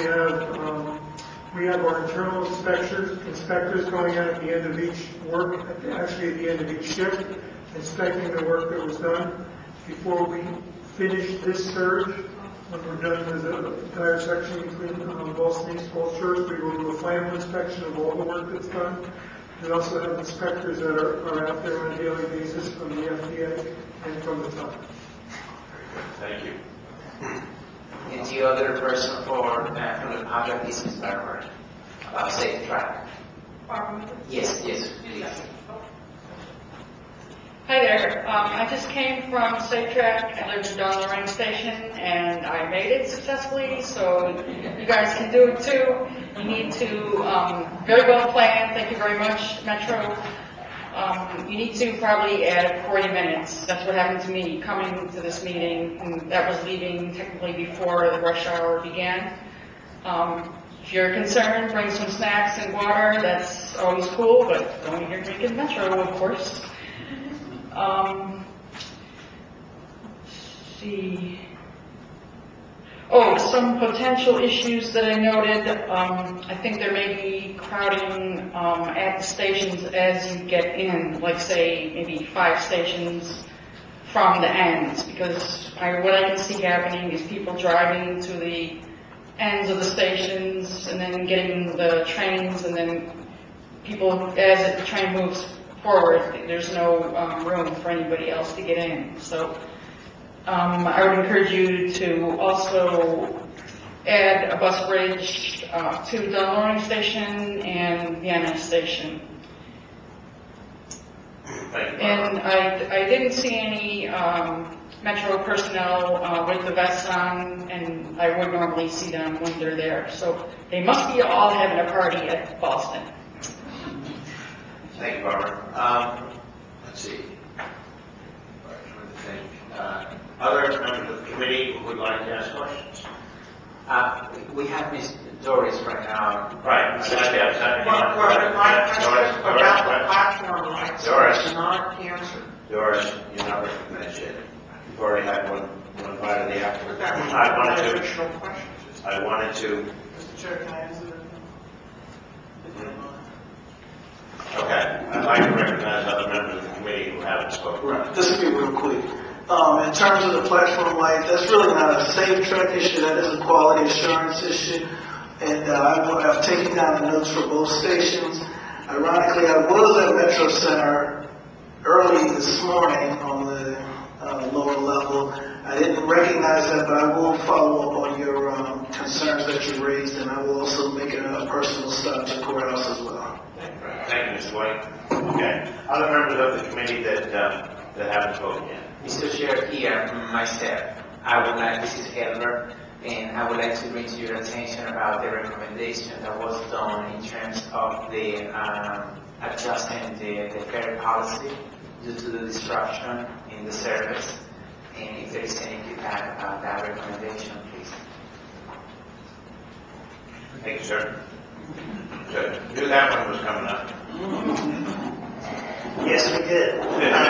we have our internal inspectors going out at the end of each work, actually at the end of each shift, inspecting the work that was done. Before we finish this surge, when we're done with the entire section between Boston East and Falls Church, we will do a final inspection of all the work that's done. We also have inspectors that are out there on a daily basis from the FDA and from the top. Thank you. And the other person from the public is Ms. Barbara about safe track. Yes, please. Hi there. I just came from SafeTrack. I live in Don Lorraine Station, and I made it successfully, so you guys can do it too. You need to, very well planned, thank you very much, Metro. You need to probably add 40 minutes. That's what happened to me coming to this meeting, and that was leaving technically before the rush hour began. If you're concerned, bring some snacks and water. That's always cool, but don't eat your drink in Metro, of course. Let's see. Oh, some potential issues that I noted. I think there may be crowding at the stations as you get in, like say maybe 5 stations from the ends, because what I can see happening is people driving to the ends of the stations and then getting the trains, and then people, as the train moves forward, there's no room for anybody else to get in. So I would encourage you to also add a bus bridge to Dunlorne Station and Vienna Station. And I didn't see any Metro personnel with the vests on, and I would normally see them when they're there. So they must be all having a party at Boston. Thank you, Barbara. Let's see. Other members of the committee who would like to ask questions? We have Ms. Doris right now. Right. My question about the platform lights is not answered. Doris, you're not recognized yet. You've already had one bite of the apple. But that was my additional question. I wanted to. Mr. Chair, can I answer that? Okay. I'd like to recognize other members of the committee who haven't spoken. Right. This will be real quick. In terms of the platform light, that's really not a SafeTrack issue. That is a quality assurance issue. And I've taken down the notes for both stations. Ironically, I was at Metro Center early this morning on the lower level. I didn't recognize that, but I will follow up on your concerns that you raised, and I will also make a personal stop to courthouse as well. Thank you, Mr. White. Okay. Other members of the committee that haven't spoken yet. Mr. Chair, here, myself, this is Elmer, and I would like to bring to your attention about the recommendation that was done in terms of the adjusting the fare policy due to the disruption in the service, and if there is any feedback about that recommendation, please. Thank you, sir. Good. Knew that one was coming up. Yes, we did.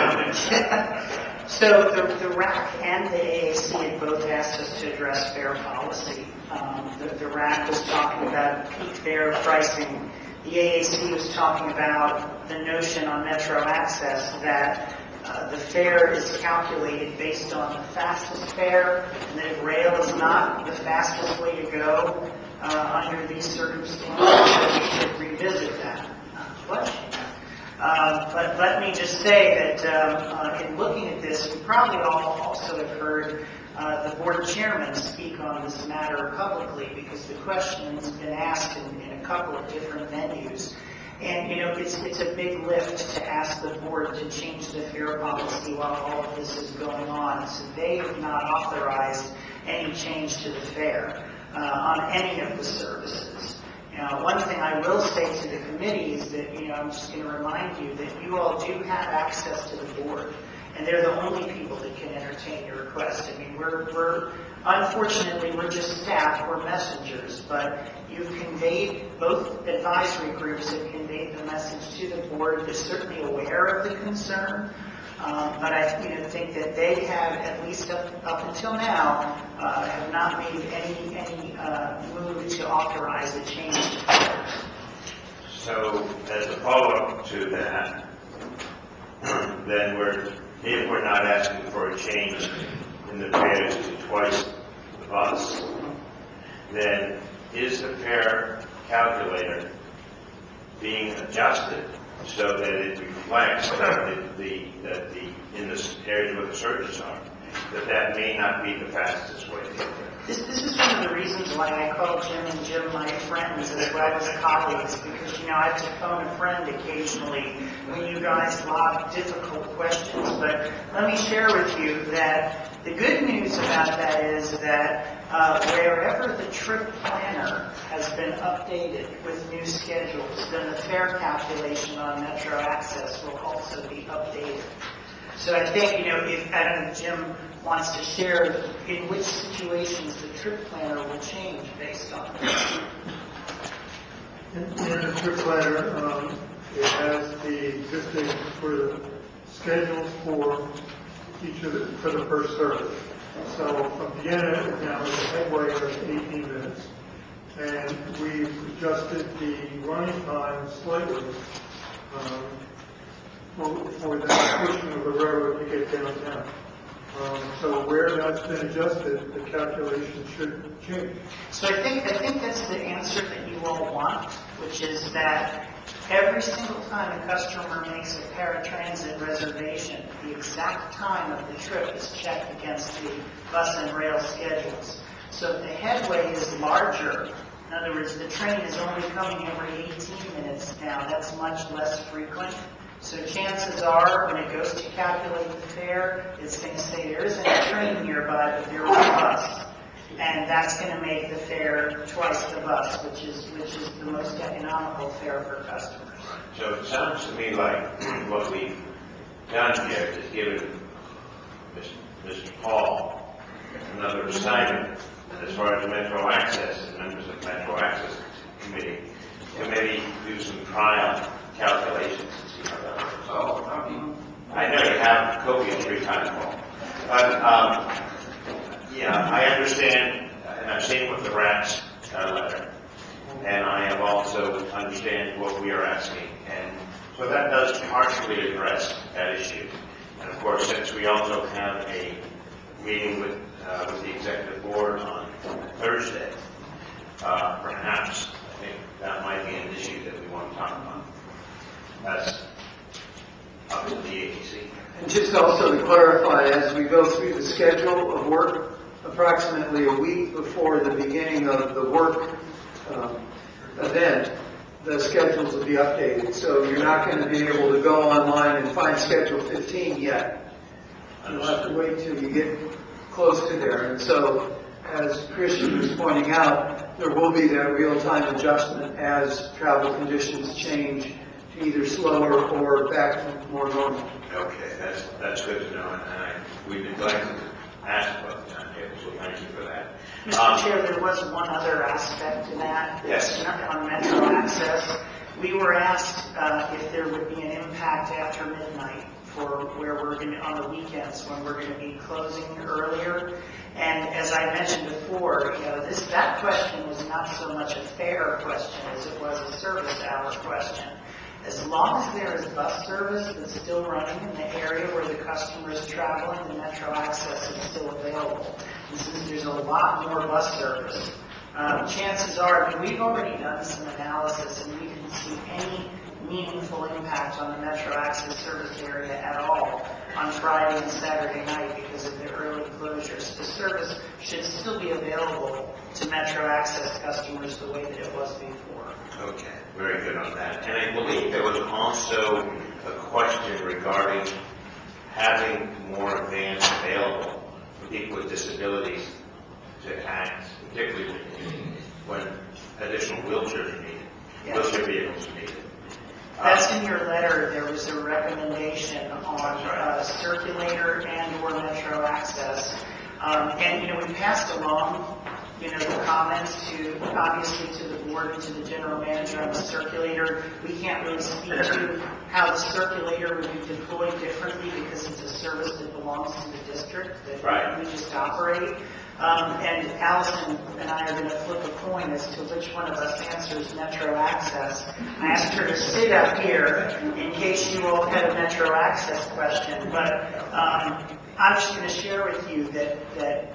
So the RAC and the AAC had both asked us to address fare policy. The RAC was talking about peak fare pricing. The AAC was talking about the notion on Metro Access that the fare is calculated based on the fastest fare, and that if rail is not the fastest way to go under these circumstances, we should revisit that. But let me just say that in looking at this, we probably all also have heard the board chairman speak on this matter publicly, because the question has been asked in a couple of different venues. And, it's a big lift to ask the board to change the fare policy while all of this is going on. So they have not authorized any change to the fare on any of the services. One thing I will say to the committee is that, I'm just going to remind you that you all do have access to the board, and they're the only people that can entertain your request. I mean, unfortunately, we're just staff, we're messengers, but you've conveyed, both advisory groups have conveyed the message to the board. They're certainly aware of the concern, but I think that they have, at least up until now, have not made any move to authorize a change to fares. So, as a follow-up to that, then if we're not asking for a change in the fares to twice the bus, then is the fare calculator being adjusted so that it reflects that in the areas where the surges are, that may not be the fastest way to get there. This is one of the reasons why I call Jim and Jim my friends as well as colleagues, because, I have to phone a friend occasionally when you guys lob difficult questions. But let me share with you that the good news about that is that wherever the trip planner has been updated with new schedules, then the fare calculation on Metro Access will also be updated. So I think, if, I don't know, Jim wants to share in which situations the trip planner will change based on this. In the trip planner, it has the existing sort of schedules for for the first service. So from Vienna now is a headway of 18 minutes. And we've adjusted the running time slightly for that portion of the railroad to get downtown. So where that's been adjusted, the calculation should change. So I think that's the answer that you all want, which is that every single time a customer makes a paratransit reservation, the exact time of the trip is checked against the bus and rail schedules. So if the headway is larger, in other words, the train is only coming every 18 minutes now, that's much less frequent. So chances are, when it goes to calculate the fare, it's going to say there isn't a train nearby, but there is a bus. And that's going to make the fare twice the bus, which is the most economical fare for customers. So it sounds to me like what we've done here is given Mr. Paul another assignment as far as Metro Access and members of the Metro Access Committee to maybe do some trial calculations and see how that works. I know you have copious free time, Paul. But, I understand, and I've seen with the RATS letter, and I have also understand what we are asking. And so that does partially address that issue. And of course, since we also have a meeting with the executive board on Thursday, perhaps I think that might be an issue that we want to talk about. That's up to the agency. And just also to clarify, as we go through the schedule of work, approximately a week before the beginning of the work event, the schedules will be updated. So you're not going to be able to go online and find Schedule 15 yet. You'll have to wait till you get close to there. And so, as Christian was pointing out, there will be that real-time adjustment as travel conditions change to either slower or back to more normal. Okay, that's good to know, and we've been glad to ask about the timetable, so thank you for that. Mr. Chair, there was one other aspect to that. Yes. On Metro Access, we were asked if there would be an impact after midnight for where we're going to, on the weekends, when we're going to be closing earlier. And as I mentioned before, that question was not so much a fare question as it was a service hour question. As long as there is bus service that's still running in the area where the customer is traveling, the Metro Access is still available. And since there's a lot more bus service, chances are, we've already done some analysis and we didn't see any meaningful impact on the Metro Access service area at all on Friday and Saturday night because of the early closures. The service should still be available to Metro Access customers the way that it was before. Okay, very good on that. And I believe there was also a question regarding having more vans available for people with disabilities to act, particularly when additional wheelchairs are needed, wheelchair vehicles are needed. That's in your letter. There was a recommendation on circulator and or Metro Access. And, we passed along, the comments obviously to the board and to the general manager on the circulator. We can't really speak to how the circulator would be deployed differently because it's a service that belongs to the district that we just operate. And Allison and I are going to flip a coin as to which one of us answers Metro Access. I asked her to sit up here in case you all had a Metro Access question, but I'm just going to share with you that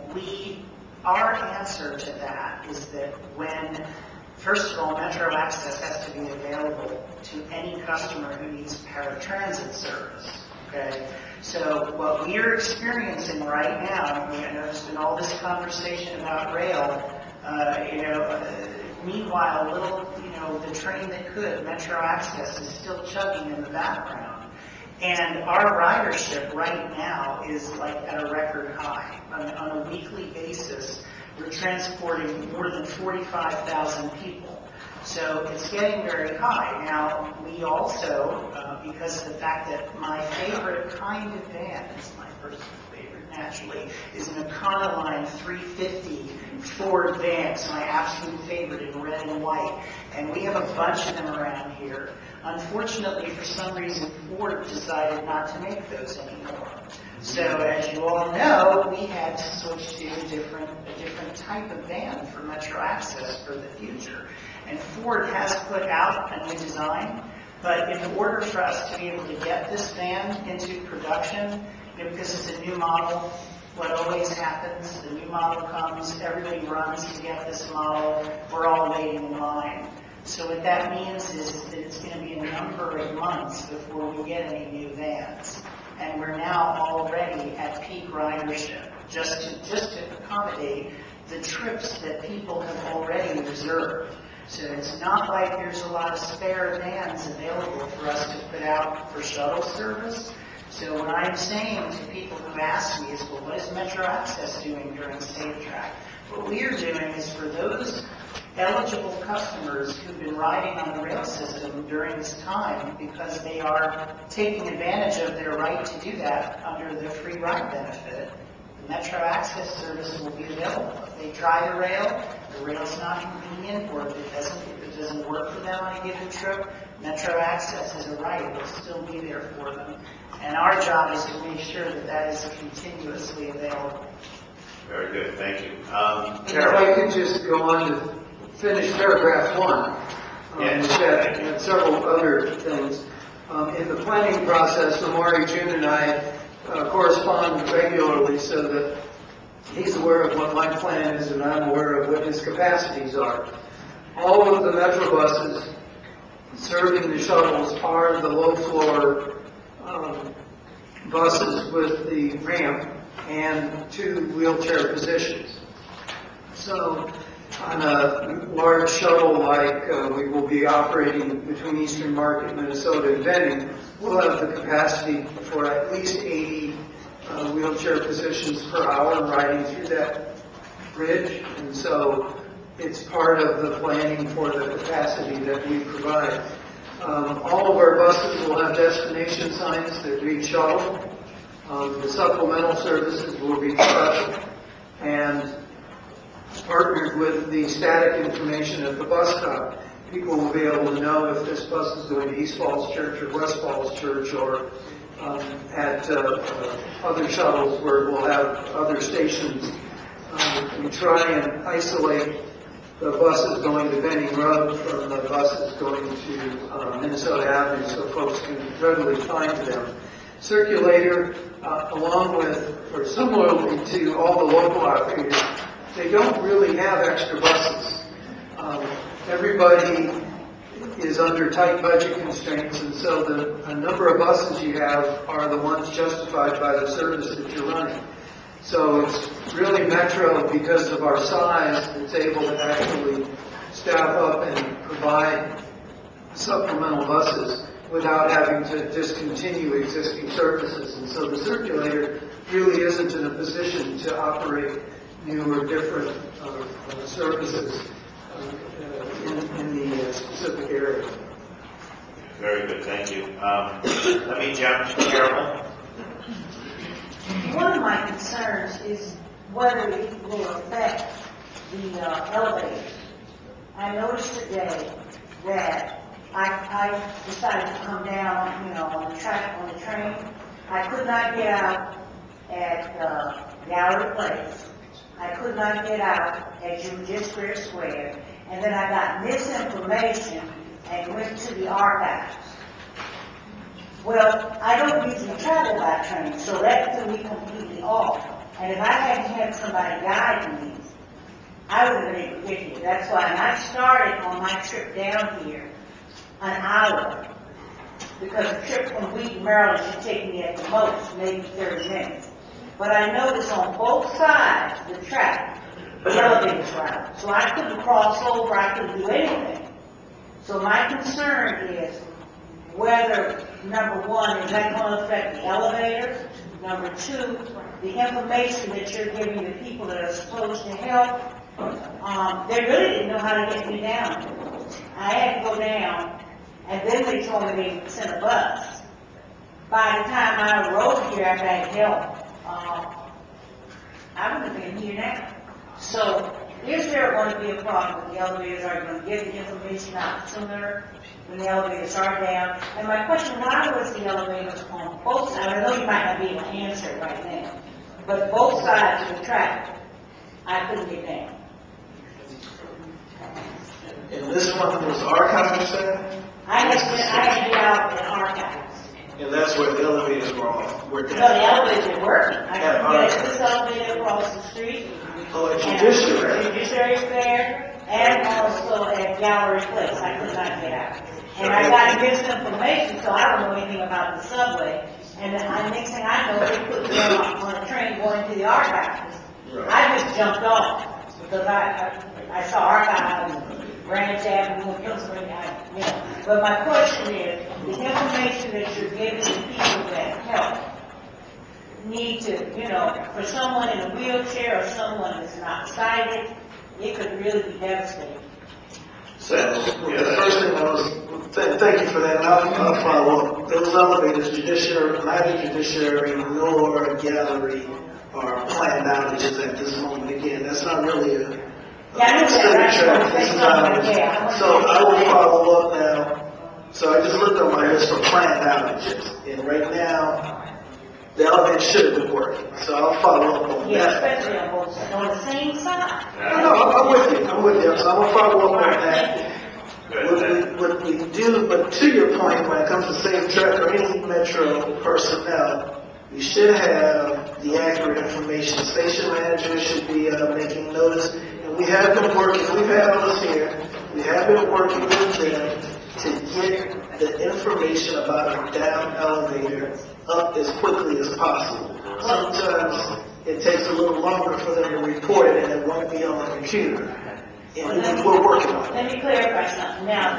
our answer to that is that when, first of all, Metro Access has to be available to any customer who needs paratransit service. okay? So what we are experiencing right now, I know there's been all this conversation about rail, meanwhile, the train that could, Metro Access, is still chugging in the background. And our ridership right now is like at a record high. On a weekly basis, we're transporting more than 45,000 people. So it's getting very high. Now, we also, because of the fact that my favorite kind of van, it's my personal favorite naturally, is an Econoline 350 Ford van. It's my absolute favorite in red and white. And we have a bunch of them around here. Unfortunately, for some reason, Ford decided not to make those anymore. So as you all know, we had to switch to a different type of van for Metro Access for the future. And Ford has put out a new design, but in order for us to be able to get this van into production, because it's a new model, what always happens, the new model comes, everybody runs to get this model, we're all waiting in line. So what that means is that it's going to be a number of months before we get any new vans. And we're now already at peak ridership, just to accommodate the trips that people have already reserved. So it's not like there's a lot of spare vans available for us to put out for shuttle service. So what I'm saying to people who ask me is, well, what is Metro Access doing during SafeTrack? What we are doing is for those eligible customers who've been riding on the rail system during this time because they are taking advantage of their right to do that under the free ride benefit, the Metro Access service will be available. If they try the rail's not convenient, or if it doesn't work for them on a given trip, Metro Access is a right. It will still be there for them. And our job is to make sure that that is continuously available. Very good, thank you. If I could just go on to finish paragraph 1. Yes. And several other things. In the planning process, Omari June and I correspond regularly so that he's aware of what my plan is and I'm aware of what his capacities are. All of the Metro buses serving the shuttles are the low-floor buses with the ramp and 2 wheelchair positions. So on a large shuttle like we will be operating between Eastern Market, Minnesota and Benning, we'll have the capacity for at least 80 wheelchair positions per hour riding through that bridge. And so it's part of the planning for the capacity that we provide. All of our buses will have destination signs that read shuttle. The supplemental services will be special and partnered with the static information at the bus stop. People will be able to know if this bus is going to East Falls Church or West Falls Church, or at other shuttles where we'll have other stations. We try and isolate the buses going to Benning Road from the buses going to Minnesota Avenue so folks can readily find them. Circulator, along with, or similarly to all the local operators, they don't really have extra buses. Everybody is under tight budget constraints, and so a number of buses you have are the ones justified by the service that you're running. So it's really Metro, because of our size, that's able to actually staff up and provide supplemental buses without having to discontinue existing services. And so the circulator really isn't in a position to operate new or different services in the specific area. Very good, thank you. Let me jump to Carol. One of my concerns is whether it will affect the elevators. I noticed today that I decided to come down, on the train. I could not get out at Gallery Place. I could not get out at Judiciary Square. And then I got misinformation and went to the archives. Well, I don't usually travel by train, so that threw me completely off. And if I hadn't had somebody guide me, I would have been able to get here. That's why when I started on my trip down here an hour because a trip from Wheaton, Maryland should take me at the most, maybe 30 minutes. But I noticed on both sides of the track, the elevators were out. So I couldn't cross over, I couldn't do anything. So my concern is whether, number one, is that going to affect the elevators? Number two, the information that you're giving the people that are supposed to help, they really didn't know how to get me down. I had to go down, and then they told me they sent a bus. By the time I rode here after I had help, I wouldn't have been here now. So, is there going to be a problem with the elevators? Are you going to get the information out sooner when the elevators are down? And my question, why was the elevators on both sides? I know you might not be able to answer it right now, but both sides of the track, I couldn't get down. And this one was archive staff? I had to get out in archives. And that's where the elevators were off. No, the elevators were working. I couldn't get this elevator across the street. Oh, at Judiciary. Judiciary Fair, and also at Gallery Place. I could not get out. And I got misinformation, so I don't know anything about the subway. And the next thing I know, they put me on a train going to the archives. I just jumped off because I saw archives, Branch Avenue, and Pennsylvania, you know. But my question is, the information that you're giving the people that help need to, you know, for someone in a wheelchair or someone that's not sighted, it could really be devastating. So, the first thing I was, thank you for that, and I'll follow up. Those elevators, Judiciary, neither Judiciary nor Gallery are planned outages at this moment. Again, that's not really a expenditure. So I will follow up now. So I just looked on my list for planned outages, and right now, the elevator should have been working. So I'll follow up on that. Especially on the same side. No, I'm with you. So I'm gonna follow up on that. What we do, but to your point, when it comes to Safe Track or any Metro personnel, we should have the accurate information. Station managers should be making notice. And we have been working, we've had others here, we have been working with them to get the information about a down elevator up as quickly as possible. Sometimes it takes a little longer for them to report it, and it won't be on the computer. And we're working on it. Let me clarify something. Now,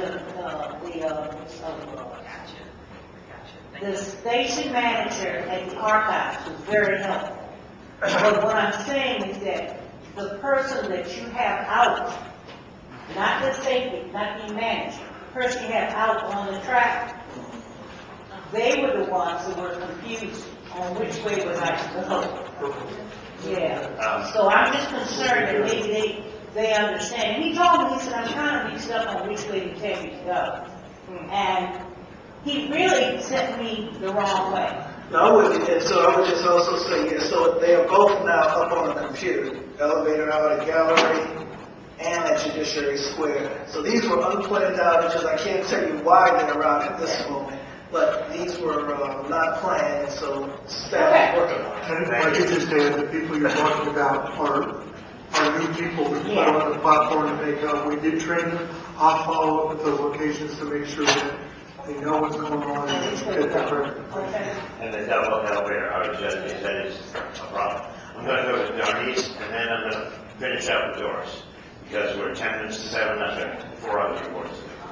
the station manager at the archives was very helpful. But what I'm saying is that the person that you have out, not the safety, not the manager, the person you have out on the track, they were the ones who were confused on which way was I to go. Yeah. So I'm just concerned that maybe they understand. And he told me, he said, I'm kind of mixed up on which way to tell you to go. And he really sent me the wrong way. No, I wouldn't. And so I would just also say, yeah, so they are both now up on the computer. Elevator out at Gallery and at Judiciary Square. So these were unplanned outages. I can't tell you why they're out at this moment, but these were not planned, so staff is working on it. And if I could just add, the people you're talking about are new people who put on the platform to make up. We did train them. I'll follow up with those locations to make sure that they know what's going on and get that correct. And the double elevator outage, that is a problem. I'm going to go to Darnice, and then I'm going to finish up with Doris, because we're 10 minutes to 7, I've got 4 other reports.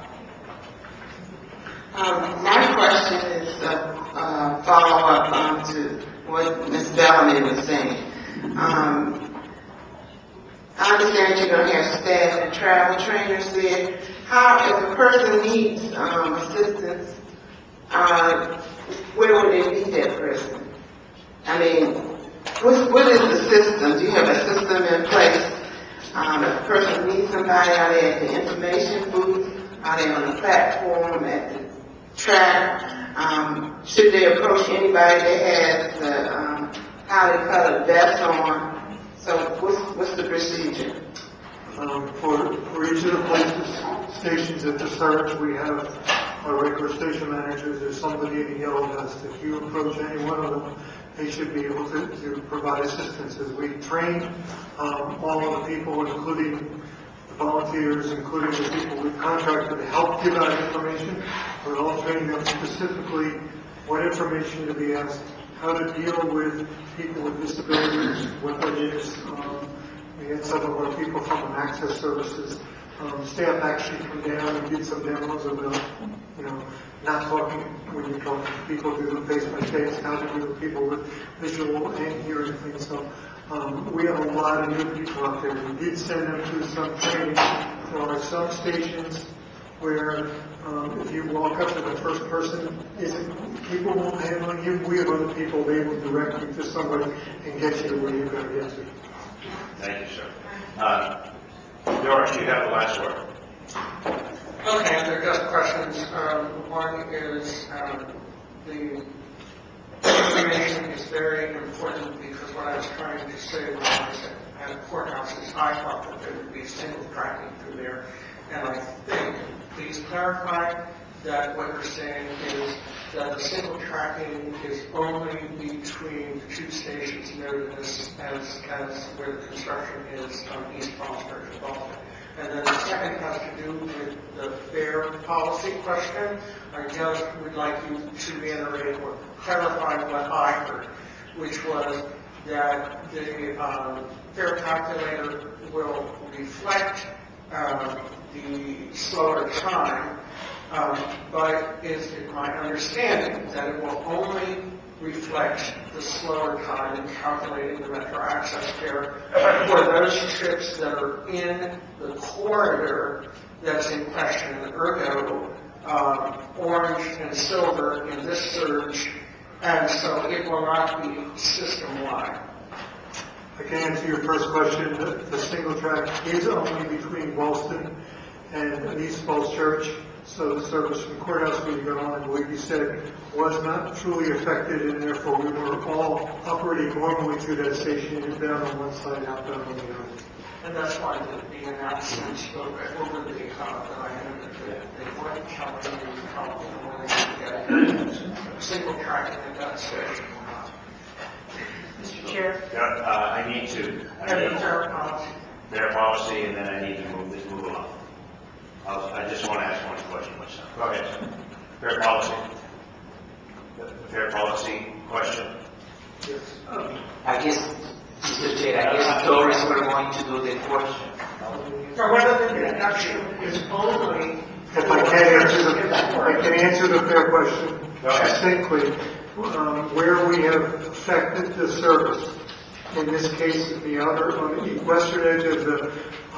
My question is a follow-up to what Ms. Bellamy was saying. I understand you're going to have staff and travel trainers there. How, if a person needs assistance, where would they meet that person? I mean, what is the system? Do you have a system in place? If a person needs somebody, are they at the information booth? Are they on the platform at the track? Should they approach anybody that has the highly colored vest on? So what's the procedure? For each of the places, stations at the surge, we have our regular station managers. There's somebody in the yellow vest. If you approach any one of them, they should be able to provide assistance. As we train all of the people, including the volunteers, including the people we've contracted to help give out information. We're all training them specifically what information to be asked, how to deal with people with disabilities, what that is. We had some of our people from Access Services staff actually come down and did some demos about, not talking when you're talking to people, do them face by face, how to deal with people with visual and hearing things. So we have a lot of new people out there. We did send them through some training. There are some stations where if you walk up to the first person, people won't handle you. We have other people, they will direct you to somebody and get you to where you're going to get to. Thank you, sir. Doris, you have the last word. Okay, they're just questions. One is the information is very important because what I was trying to say when I was at courthouses, I thought that there would be single tracking through there. And I think, please clarify that what you're saying is that the single tracking is only between the two stations noted as where the construction is on East Palm Church and Boston. And then the second has to do with the fare policy question. I just would like you to reiterate or clarify what I heard, which was that the fare calculator will reflect the slower time, but is it my understanding that it will only reflect the slower time in calculating the Metro Access fare for those trips that are in the corridor that's in question, ergo orange and silver in this surge, and so it will not be system-wide. I can answer your first question. The single track is only between Boston and East Falls Church. So the service from courthouse we go on, I believe you said, was not truly affected, and therefore we were all operating normally through that station, inbound on one side, outbound on the other. And that's why the announcements over the that I had, they weren't counting the problem when they get single tracking at that station. Mr. Chair? I need fair policy, and then I need to move along. I just want to ask one question myself. Go ahead, sir. Fair policy. The fair policy question. Yes. I guess, Mr. Chair, I guess Doris were going to do the question. So whether the reduction is only... If I can answer the fair question succinctly, where we have affected the service, in this case, the outer, on the western edge of the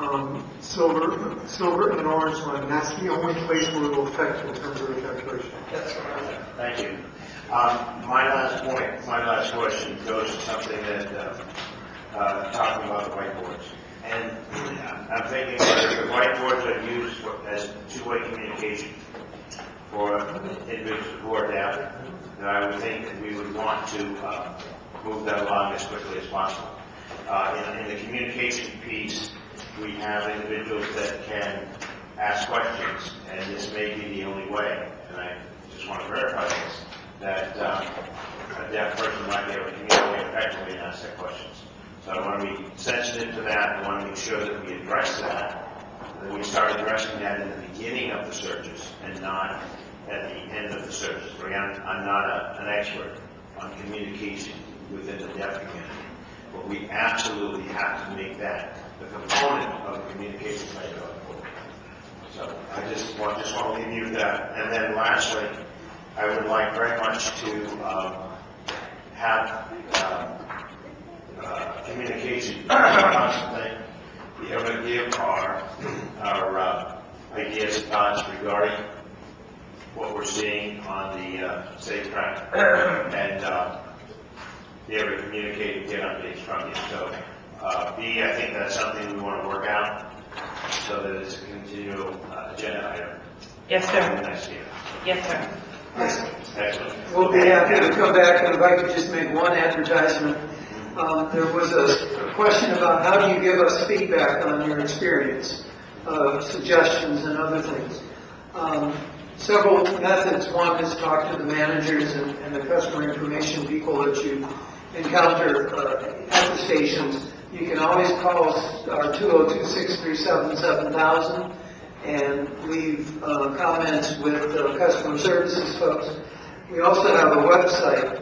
silver and orange line, that's the only place where it will affect in terms of the calculation. Thank you. My last question goes to something that, talking about the whiteboards. And I'm thinking that the whiteboards are used as two-way communication for individuals who are deaf. And I would think that we would want to move that along as quickly as possible. In the communication piece, we have individuals that can ask questions, and this may be the only way. And I just want to verify this, that a deaf person might be able to communicate effectively and ask their questions. So I want to be sensitive to that. I want to make sure that we address that, that we start addressing that in the beginning of the searches and not at the end of the searches. I'm not an expert on communication within the deaf community, but we absolutely have to make that the component of communication later on. So I just want to leave you with that. And then lastly, I would like very much to have communication constantly be able to give our ideas and thoughts regarding what we're seeing on the safe track and be able to communicate and get updates from you. So B, I think that's something we want to work out so that it's a continual agenda item. Yes, sir. Next year. Yes, sir. Excellent. We'll be happy to come back, and if I could just make one advertisement. There was a question about how do you give us feedback on your experience, suggestions and other things. Several methods. One is talk to the managers and the customer information people that you encounter at the stations. You can always call our 202-637-7000 and leave comments with customer services folks. We also have a website,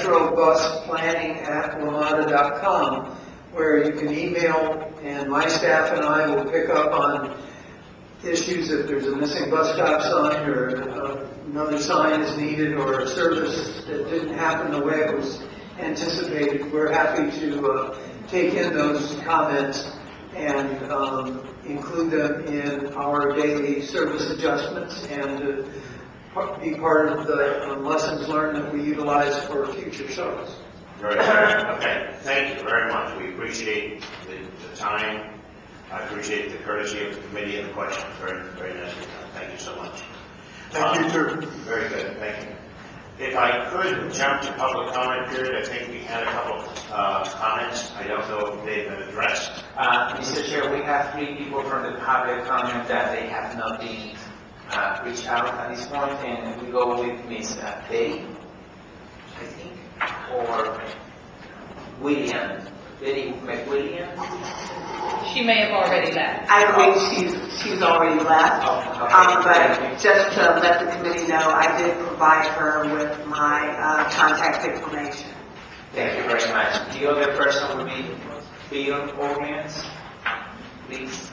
metrobusplannning@wamata.com, where you can email, and my staff and I will pick up on issues if there's a missing bus stop sign or another sign is needed or a service that didn't happen the way it was anticipated. We're happy to take in those comments and include them in our daily service adjustments and be part of the lessons learned that we utilize for future shows. Very good. Okay, thank you very much. We appreciate the time. I appreciate the courtesy of the committee and the questions. Very, very nicely done. Thank you so much. Thank you, too. Very good. Thank you. If I could jump to public comment period, I think we had a couple comments. I don't know if they've been addressed. Mr. Chair, we have 3 people from the public comment that they have not been reached out at this point, and we go with Ms. Betty, I think, or William. Betty McWilliam. She may have already left. I think she's already left. But just to let the committee know, I did provide her with my contact information. Thank you very much. The other person would be Bill Orleans, please.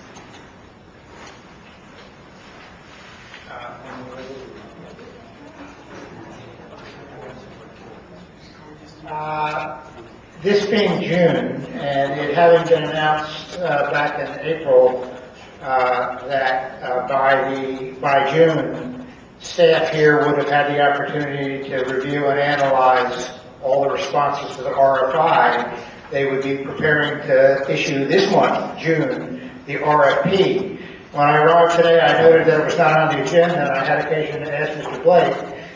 This being June, and it having been announced back in April that by June, staff here would have had the opportunity to review and analyze all the responses to the RFI, they would be preparing to issue this month, June, the RFP. When I arrived today, I noted that it was not on the agenda, and I had occasion to ask Mr. Blake,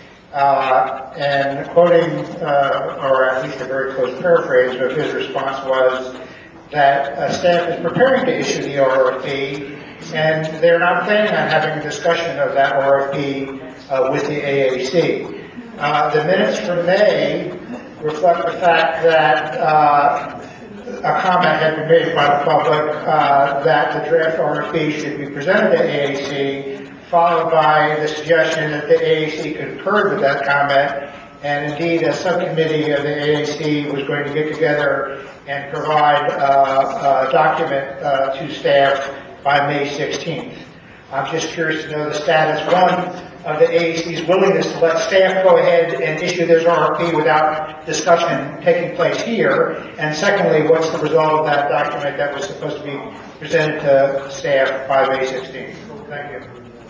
and quoting, or at least a very close paraphrase of his response was that staff is preparing to issue the RFP, and they're not planning on having a discussion of that RFP with the AAC. The minutes from May reflect the fact that a comment had been made by the public that the draft RFP should be presented to AAC, followed by the suggestion that the AAC concurred with that comment, and indeed a subcommittee of the AAC was going to get together and provide a document to staff by May 16th. I'm just curious to know the status, one, of the AAC's willingness to let staff go ahead and issue this RFP without discussion taking place here, and secondly, what's the result of that document that was supposed to be presented to staff by May 16th? Thank you.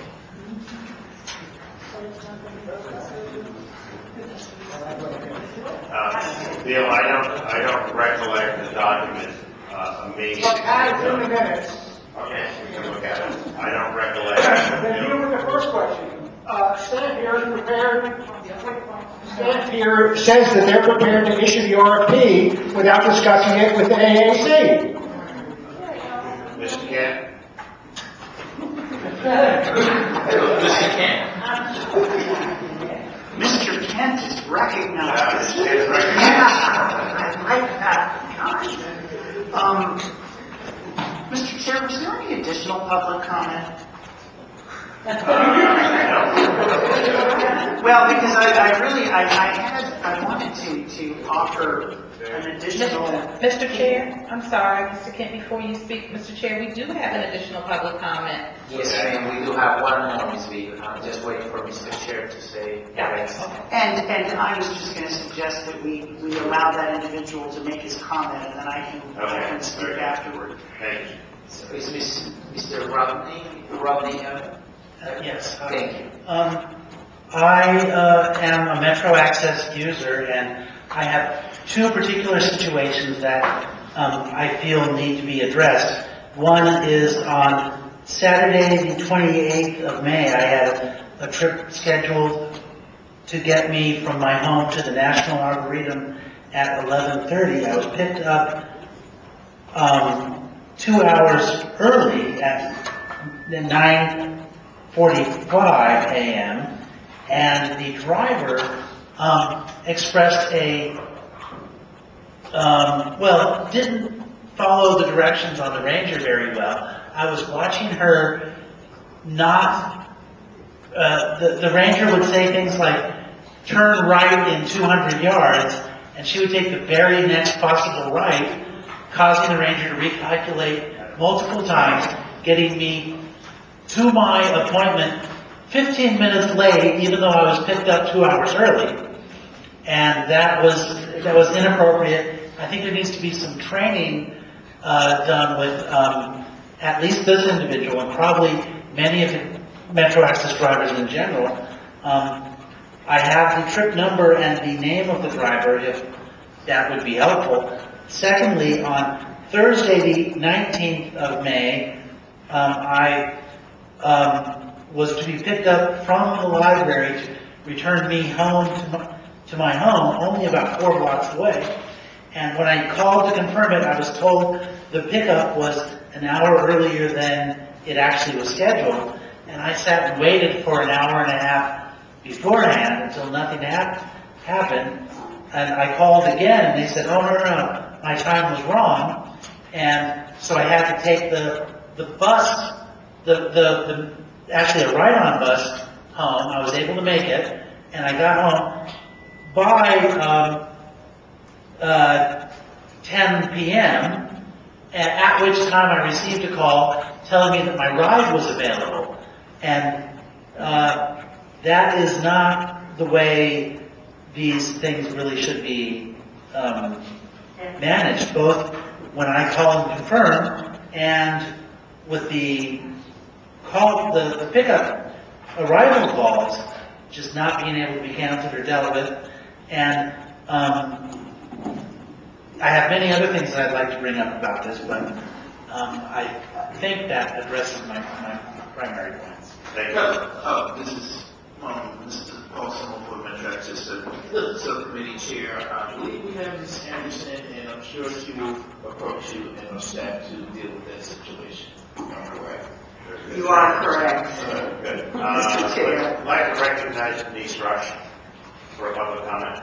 Bill, I don't recollect the document amazing. Look at it in the minutes. Okay, we can look at it. I don't recollect. Then deal with the first question. Staff here is prepared. Staff here says that they're prepared to issue the RFP without discussing it with the AAC. Mr. Kent? Mr. Kent. Mr. Kent is recognized. Yeah, it's recognized. I like that. Mr. Chair, was there any additional public comment? Well, because I wanted to offer an additional. Mr. Chair, I'm sorry, Mr. Kent, before you speak, Mr. Chair, we do have an additional public comment. Yes, ma'am, we do have one more, Ms. B. I'm just waiting for Mr. Chair to say yes. And I was just going to suggest that we allow that individual to make his comment, and then I can speak afterward. Thank you. So is Mr. Rodney? Yes. Thank you. I am a Metro Access user, and I have 2 particular situations that I feel need to be addressed. One is on Saturday, the 28th of May, I had a trip scheduled to get me from my home to the National Arboretum at 11:30. I was picked up 2 hours early at 9:45 a.m. and the driver expressed a, follow the directions on the Ranger very well. I was watching her not, the Ranger would say things like, turn right in 200 yards, and she would take the very next possible right, causing the Ranger to recalculate multiple times, getting me to my appointment 15 minutes late, even though I was picked up 2 hours early. And that was inappropriate. I think there needs to be some training done with at least this individual and probably many of the Metro Access drivers in general. I have the trip number and the name of the driver, if that would be helpful. Secondly, on Thursday, the 19th of May, I was to be picked up from the library to return me home to my home, only about 4 blocks away. And when I called to confirm it, I was told the pickup was an hour earlier than it actually was scheduled. And I sat and waited for an hour and a half beforehand until nothing happened. And I called again, and they said, oh, no, my time was wrong. And so I had to take the bus, actually a ride-on bus home. I was able to make it, and I got home by 10 p.m., at which time I received a call telling me that my ride was available. And that is not the way these things really should be managed, both when I call and confirm and with the pickup arrival calls just not being able to be canceled or dealt with. And I have many other things that I'd like to bring up about this, but I think that addresses my primary points. Thank you. This is Mr. Paulson for Metro Access Subcommittee Chair. I believe we have Ms. Anderson, and I'm sure she will approach you and our staff to deal with that situation. Am I correct? You are correct. Good. Mr. Chair. I'd like to recognize Denise Rush for a public comment.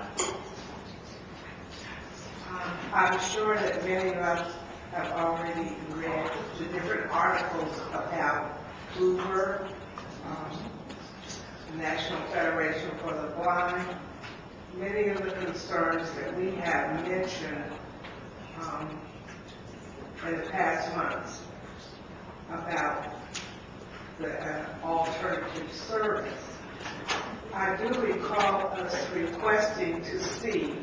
I'm sure that many of us have already read the different articles about Uber, National Federation for the Blind. Many of the concerns that we have mentioned in the past months about the alternative service. I do recall us requesting to see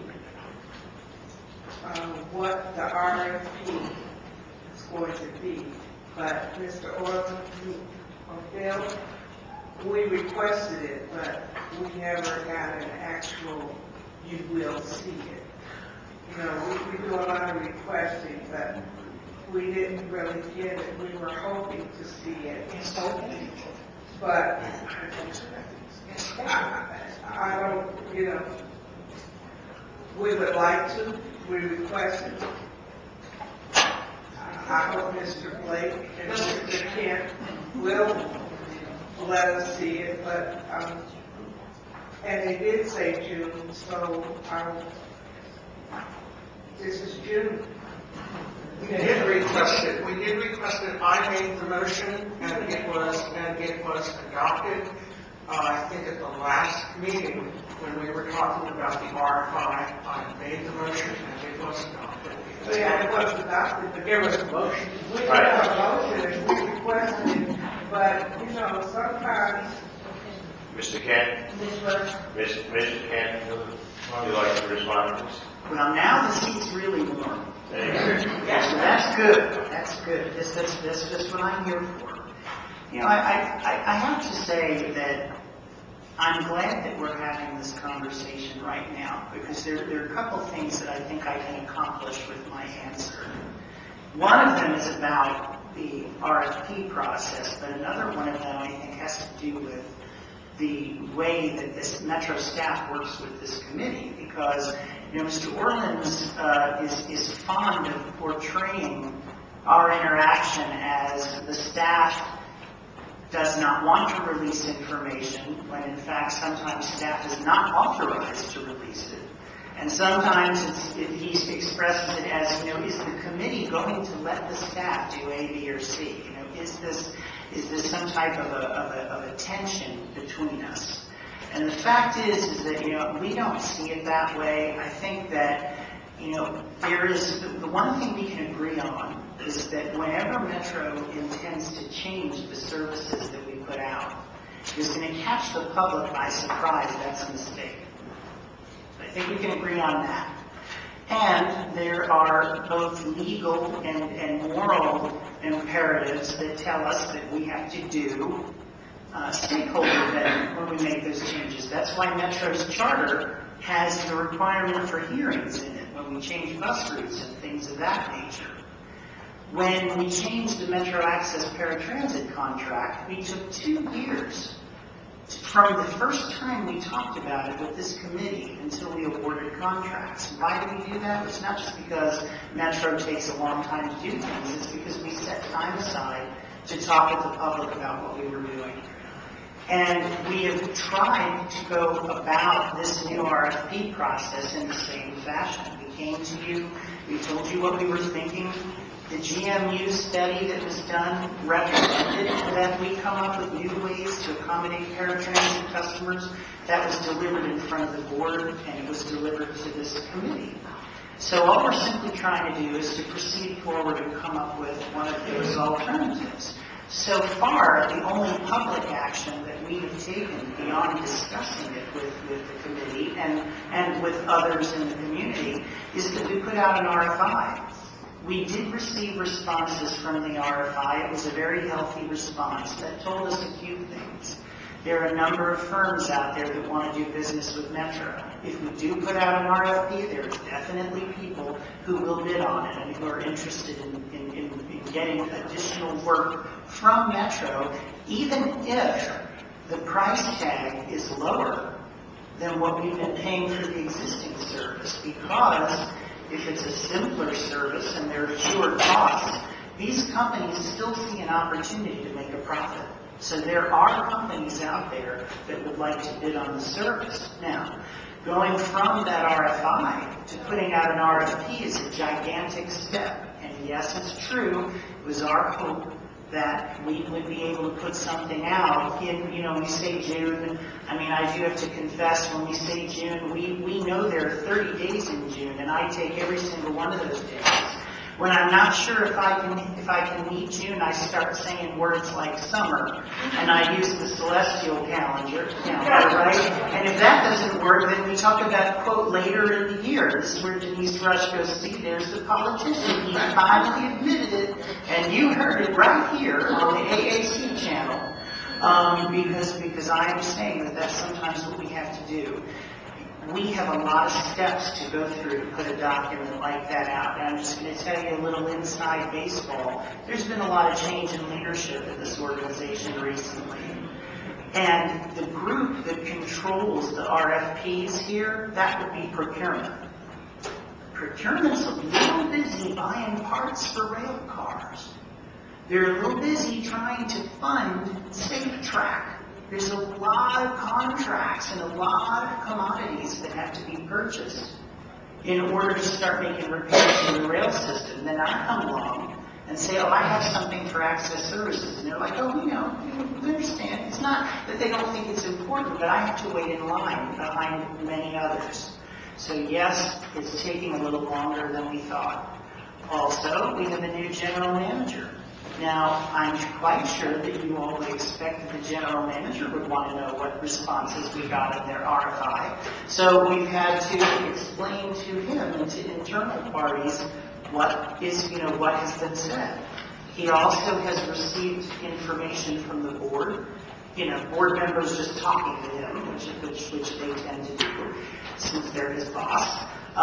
what the RFP is going to be, but Mr. Orland, Bill, we requested it, but we never got an actual, you will see it. You know, we do a lot of requesting, but we didn't really get it. We were hoping to see it. But I don't, you know, we would like to, we requested. I hope Mr. Blake and Mr. Kent will let us see it, but, and they did say June, so this is June. We did request it. I made the motion, and it was adopted. I think at the last meeting when we were talking about the RFI, I made the motion, and it was adopted. Yeah, it was adopted, but There was a motion. we have a motion and we requested it, but you know, sometimes. Mr. Kent? Mr. Kent, would you like to respond to this? Well, now the seat's really warm. There you go. Yes, that's good. That's good. That's just what I'm here for. You know, I have to say that I'm glad that we're having this conversation right now, because there are a couple things that I think I can accomplish with my answer. One of them is about the RFP process, but another one of them I think has to do with the way that this Metro staff works with this committee, because you know, Mr. Orland is fond of portraying our interaction as the staff does not want to release information, when in fact sometimes staff is not authorized to release it. And sometimes he expresses it as, is the committee going to let the staff do A, B, or C? Is this some type of a tension between us? And the fact is that, we don't see it that way. I think that, there is, the one thing we can agree on is that whenever Metro intends to change the services that we put out, is going to catch the public by surprise. That's a mistake. I think we can agree on that. And there are both legal and moral imperatives that tell us that we have to do stakeholder vetting when we make those changes. That's why Metro's charter has the requirement for hearings in it when we change bus routes and things of that nature. When we changed the Metro Access paratransit contract, we took 2 years from the first time we talked about it with this committee until we awarded contracts. Why did we do that? It's not just because Metro takes a long time to do things. It's because we set time aside to talk with the public about what we were doing. And we have tried to go about this new RFP process in the same fashion. We came to you, we told you what we were thinking. The GMU study that was done recommended that we come up with new ways to accommodate paratransit customers. That was delivered in front of the board, and it was delivered to this committee. So all we're simply trying to do is to proceed forward and come up with one of those alternatives. So far, the only public action that we have taken beyond discussing it with the committee and with others in the community is that we put out an RFI. We did receive responses from the RFI. It was a very healthy response that told us a few things. There are a number of firms out there that want to do business with Metro. If we do put out an RFP, there are definitely people who will bid on it and who are interested in getting additional work from Metro, even if the price tag is lower than what we've been paying for the existing service, because if it's a simpler service and there are fewer costs, these companies still see an opportunity to make a profit. So there are companies out there that would like to bid on the service. Now, going from that RFI to putting out an RFP is a gigantic step. And yes, it's true, it was our hope that we would be able to put something out in, we say June. I mean, I do have to confess, when we say June, we know there are 30 days in June, and I take every single one of those days. When I'm not sure if I can meet June, I start saying words like summer, and I use the celestial calendar, right? And if that doesn't work, then we talk about, quote, later in the year. This is where Denise Rush goes, see, there's the politician. He finally admitted it, and you heard it right here on the AAC channel, because I am saying that that's sometimes what we have to do. We have a lot of steps to go through to put a document like that out. And I'm just going to tell you a little inside baseball. There's been a lot of change in leadership in this organization recently. And the group that controls the RFPs here, that would be procurement. Procurement's a little busy buying parts for rail cars. They're a little busy trying to fund SafeTrack. There's a lot of contracts and a lot of commodities that have to be purchased in order to start making repairs to the rail system. Then I come along and say, I have something for access services. And they're like, we understand. It's not that they don't think it's important, but I have to wait in line behind many others. So yes, it's taking a little longer than we thought. Also, we have a new general manager. Now, I'm quite sure that you all would expect that the general manager would want to know what responses we got in their RFI. So we've had to explain to him and to internal parties what has been said. He also has received information from the board. Board members just talking to him, which they tend to do since they're his boss.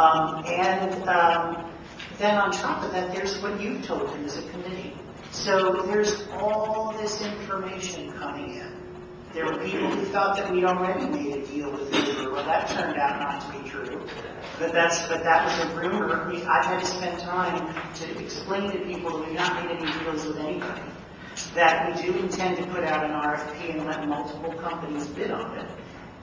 Then on top of that, there's what you've told him as a committee. So there's all this information coming in. There were people who thought that we'd already made a deal with Uber. Well, that turned out not to be true. But that was a rumor. I've had to spend time to explain to people that we've not made any deals with anybody. That we do intend to put out an RFP and let multiple companies bid on it.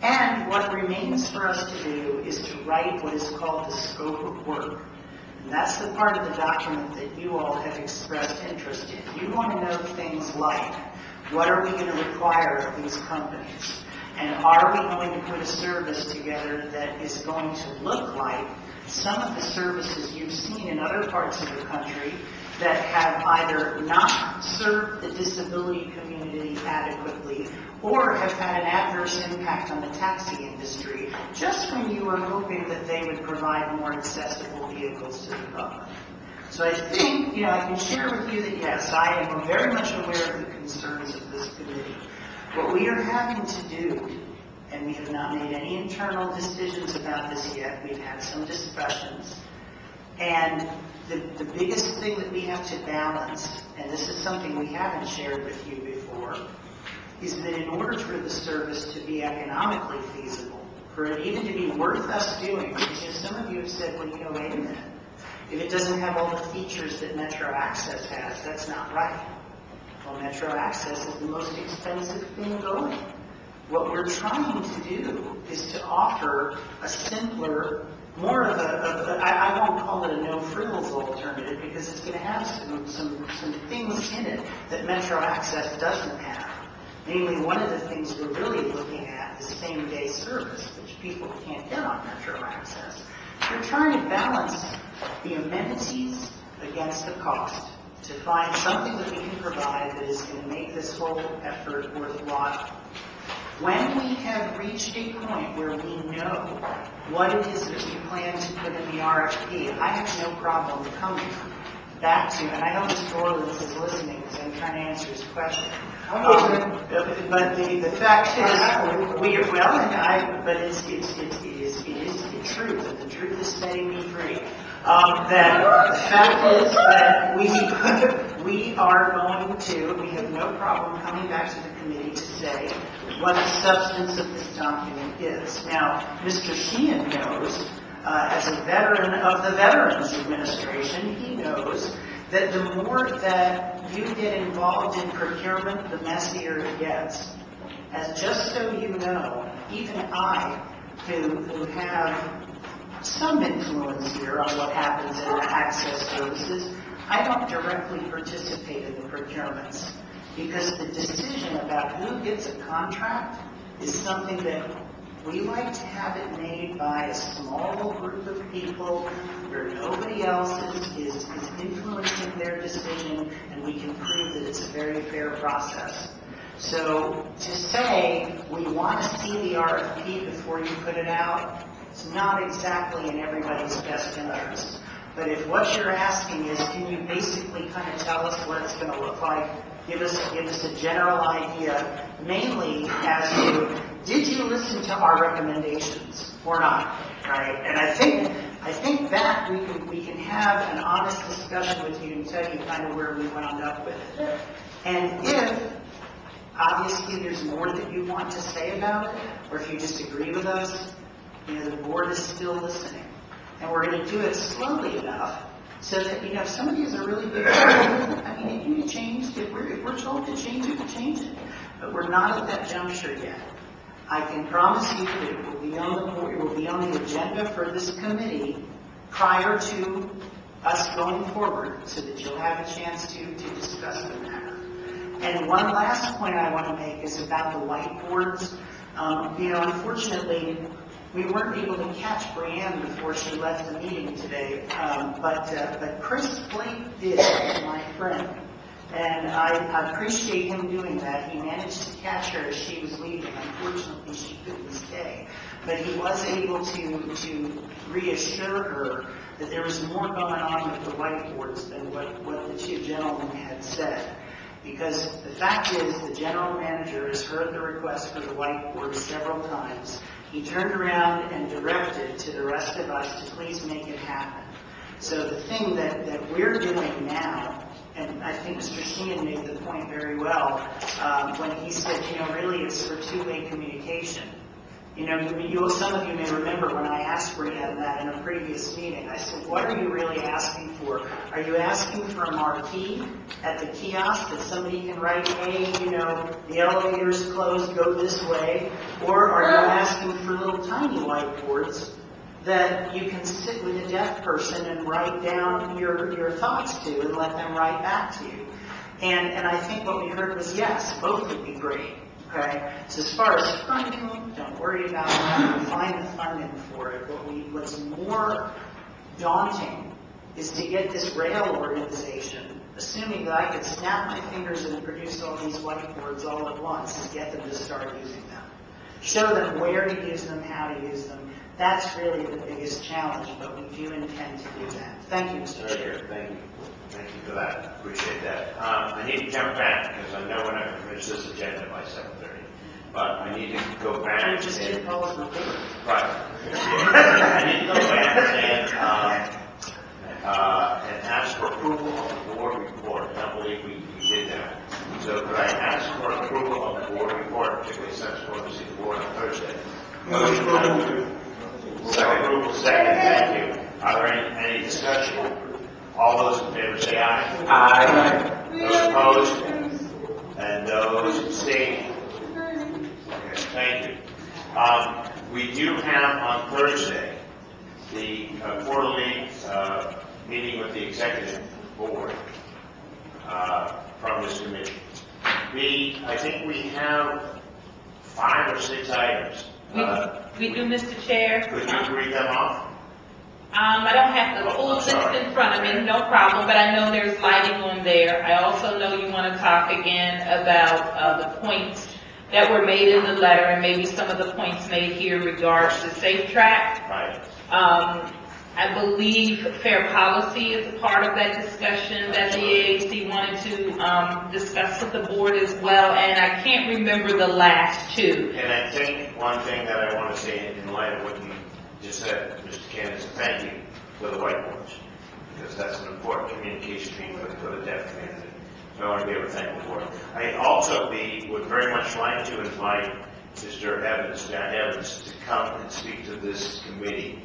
And what remains for us to do is to write what is called the scope of work. And that's the part of the document that you all have expressed interest in. You want to know things like, what are we going to require of these companies? And are we going to put a service together that is going to look like some of the services you've seen in other parts of the country that have either not served the disability community adequately or have had an adverse impact on the taxi industry, just when you were hoping that they would provide more accessible vehicles to the public. So I think, I can share with you that yes, I am very much aware of the concerns of this committee. What we are having to do, and we have not made any internal decisions about this yet, we've had some discussions, and the biggest thing that we have to balance, and this is something we haven't shared with you before, is that in order for the service to be economically feasible, for it even to be worth us doing, because some of you have said, well, wait a minute, if it doesn't have all the features that Metro Access has, that's not right. Well, Metro Access is the most expensive thing going. What we're trying to do is to offer a simpler, more of I won't call it a no-frills alternative because it's going to have some things in it that Metro Access doesn't have. Namely, one of the things we're really looking at is same-day service, which people can't get on Metro Access. We're trying to balance the amenities against the cost to find something that we can provide that is going to make this whole effort worthwhile. When we have reached a point where we know what it is that we plan to put in the RFP, I have no problem coming back to, and I know Mr. Orleans is listening because I'm trying to answer his question. But the fact is, but it is the truth, and the truth is setting me free. That the fact is that we are going to, we have no problem coming back to the committee to say what the substance of this document is. Now, Mr. Sheehan knows, as a veteran of the Veterans Administration, he knows that the more that you get involved in procurement, the messier it gets. As just so you know, even I, who have some influence here on what happens in the access services, I don't directly participate in the procurements because the decision about who gets a contract is something that we like to have it made by a small group of people where nobody else is influencing their decision, and we can prove that it's a very fair process. So to say we want to see the RFP before you put it out, it's not exactly in everybody's best interest. But if what you're asking is, can you basically kind of tell us what it's going to look like, give us a general idea, mainly as to, did you listen to our recommendations or not, right? And I think that we can have an honest discussion with you and tell you kind of where we wound up with it. And if obviously there's more that you want to say about it, or if you disagree with us, the board is still listening. And we're going to do it slowly enough so that, if somebody has a really big problem, it can be changed. If we're told to change it, we'll change it. But we're not at that juncture yet. I can promise you that it will be on the board, it will be on the agenda for this committee prior to us going forward so that you'll have a chance to discuss the matter. And one last point I want to make is about the whiteboards. Unfortunately, we weren't able to catch Brianne before she left the meeting today, but Chris Blake did, my friend, and I appreciate him doing that. He managed to catch her as she was leaving. Unfortunately, she couldn't stay, but he was able to reassure her that there was more going on with the whiteboards than what the two gentlemen had said. Because the fact is, the general manager has heard the request for the whiteboard several times. He turned around and directed to the rest of us to please make it happen. So the thing that we're doing now, and I think Mr. Sheehan made the point very well when he said, really it's for two-way communication. You know, some of you may remember when I asked Brianne that in a previous meeting. I said, what are you really asking for? Are you asking for a marquee at the kiosk that somebody can write, hey, you know, the elevator's closed, go this way? Or are you asking for little tiny whiteboards that you can sit with a deaf person and write down your thoughts to and let them write back to you? And I think what we heard was yes, both would be great. Okay, so as far as funding, don't worry about that. We'll find the funding for it. What's more daunting is to get this rail organization, assuming that I could snap my fingers and produce all these whiteboards all at once and get them to start using them. Show them where to use them, how to use them. That's really the biggest challenge, but we do intend to do that. Thank you, Mr. Chair. Thank you. Thank you for that. Appreciate that. I need to jump back because I know we're not going to finish this agenda by 7:30. But I need to go back and just did Paul's report. Right. I need to go back and ask for approval of the board report. I don't believe we did that. So could I ask for approval of the board report, particularly since we're going to see the board on Thursday? Motion approval. Second. Thank you. Are there any discussion? All those in favor say aye. Aye. Those opposed? And those abstaining? Okay, thank you. We do have on Thursday the quarterly meeting with the executive board from this committee. I think we have 5 or 6 items. We do, Mr. Chair. Could you read them off? I don't have the full list in front of me, no problem, but I know there's lighting on there. I also know you want to talk again about the points that were made in the letter and maybe some of the points made here in regards to Safe Track. Right. I believe fair policy is a part of that discussion that the AAC wanted to discuss with the board as well, and I can't remember the last 2. And I think one thing that I want to say in light of what you just said, Mr. Cannon, is thank you for the whiteboards, because that's an important communication mean for the deaf community. So I want to be able to thank the board. I also would very much like to invite Mr. Evans, Jack Evans, to come and speak to this committee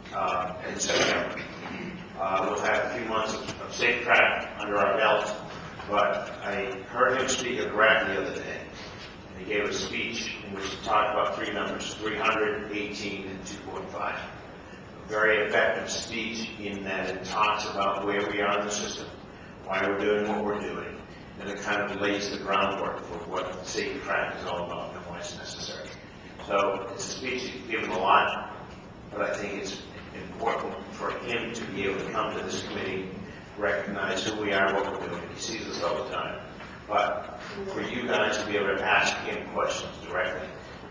in September. We'll have a few months of Safe Track under our belt, but I heard him speak at RAC the other day. He gave a speech in which he talked about 3 numbers, 300, 18, and 2.5. A very effective speech in that it talks about where we are in the system, why we're doing what we're doing, and it kind of lays the groundwork for what Safe Track is all about and why it's necessary. So it's a speech he's given a lot, but I think it's important for him to be able to come to this committee, recognize who we are, what we're doing. He sees us all the time. But for you guys to be able to ask him questions directly.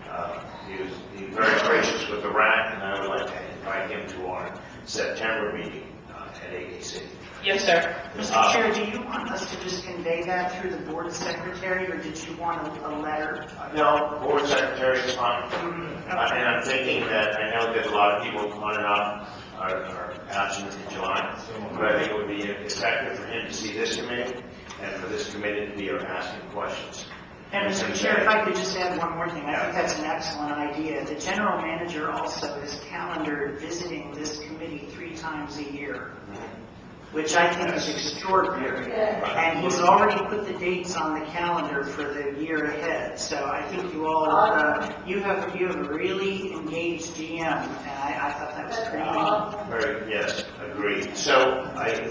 He was very gracious with the RAC, and I would like to invite him to our September meeting at AAC. Yes, sir. Mr. Chair, do you want us to just convey that through the board secretary, or did you want a letter? No, board secretary is fine. And I'm thinking that I know that a lot of people on and off are absent in July, but I think it would be effective for him to see this committee and for this committee to be asking questions. And Mr. Chair, if I could just add one more thing, I think that's an excellent idea. The general manager also is calendared visiting this committee 3 times a year, which I think is extraordinary. And he's already put the dates on the calendar for the year ahead. So I think you all, you have a really engaged GM, and I thought that was pretty neat. Yes, agreed. So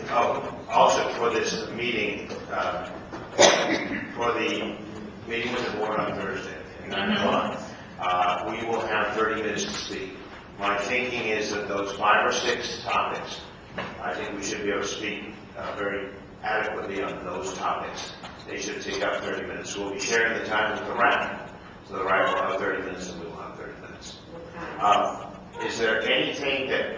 also for this meeting, for the meeting with the board on Thursday at 9 o'clock, we will have 30 minutes to speak. My thinking is that those 5 or 6 topics, I think we should be able to speak very adequately on those topics. They should take up 30 minutes. We'll be sharing the time with the RAC. So the RAC will have 30 minutes and we will have 30 minutes. Is there anything that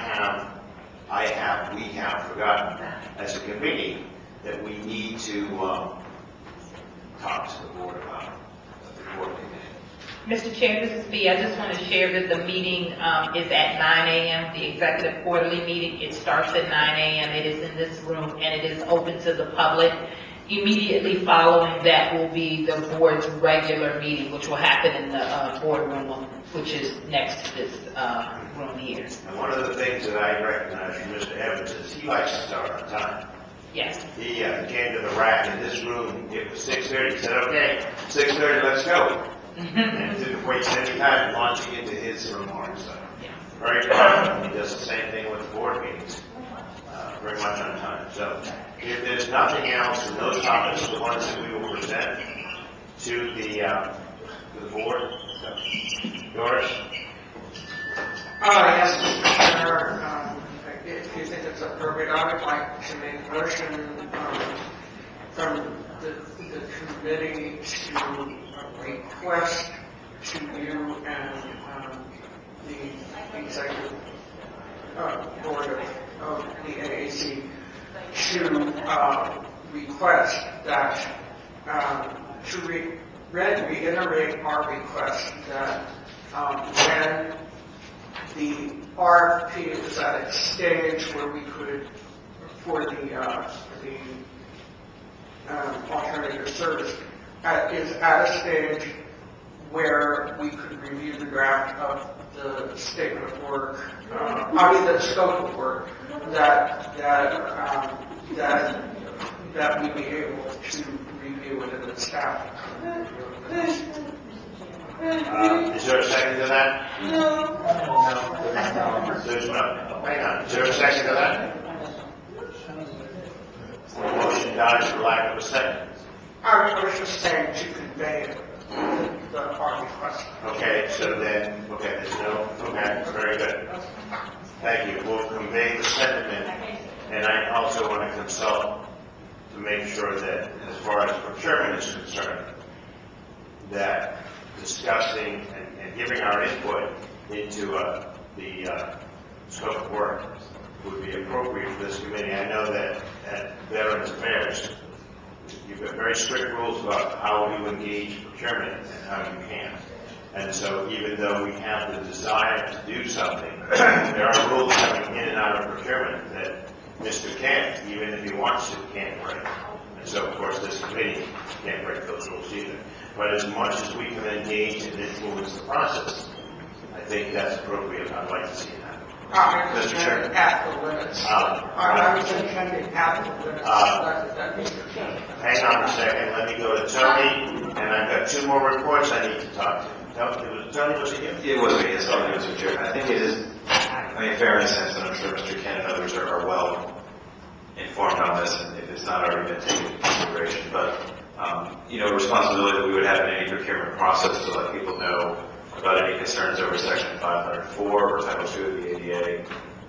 we have forgotten as a committee that we need to talk to the board about, the board committee? Mr. Chair, this is Bea. I just want to share that the meeting is at 9 a.m., the executive quarterly meeting. It starts at 9 a.m. It is in this room, and it is open to the public. immediately following that will be the board's regular meeting, which will happen in the boardroom, which is next to this room here. And one of the things that I recognize from Mr. Evans is he likes to start on time. Yes. He came to the rack in this room, it was 6:30, he said, okay, 6:30, let's go. And didn't waste any time launching into his remarks. So, very proud. He does the same thing with the board meetings, very much on time. So if there's nothing else, and those topics are the ones that we will present to the board. So, Doris? Yes, Mr. Chair, if you think it's appropriate, I would like to make a motion from the committee to request to you and the executive board of the AAC to request that, to reiterate our request that when the RFP is at a stage where we could, for the alternative service, is at a stage where we could review the draft of the statement of work, the scope of work, that we be able to review it in the staff. Is there a second to that? No. There's no. Hang on. Is there a second to that? Motion dies for lack of a second. I was just saying to convey our request. Okay, so then, there's no, very good. Thank you. We'll convey the sentiment, and I also want to consult to make sure that as far as procurement is concerned, that discussing and giving our input into the scope of work would be appropriate for this committee. I know that at Veterans Affairs, you've got very strict rules about how you engage procurement and how you can't. And so even though we have the desire to do something, there are rules coming in and out of procurement that Mr. Kent, even if he wants to, can't break. And so, of course, this committee can't break those rules either. But as much as we can engage and influence the process, I think that's appropriate. I'd like to see that. Mr. Chair, at the limits. I was intending at the limits. Hang on a second. Let me go to Tony, and I've got two more reports I need to talk to. Tony, was it you? It was me, yes, Mr. Chair. I think it is, fair in a sense, and I'm sure Mr. Ken and others are well informed on this, and if it's not already been taken into consideration. But, responsibility that we would have in any procurement process to let people know about any concerns over Section 504 or Title II of the ADA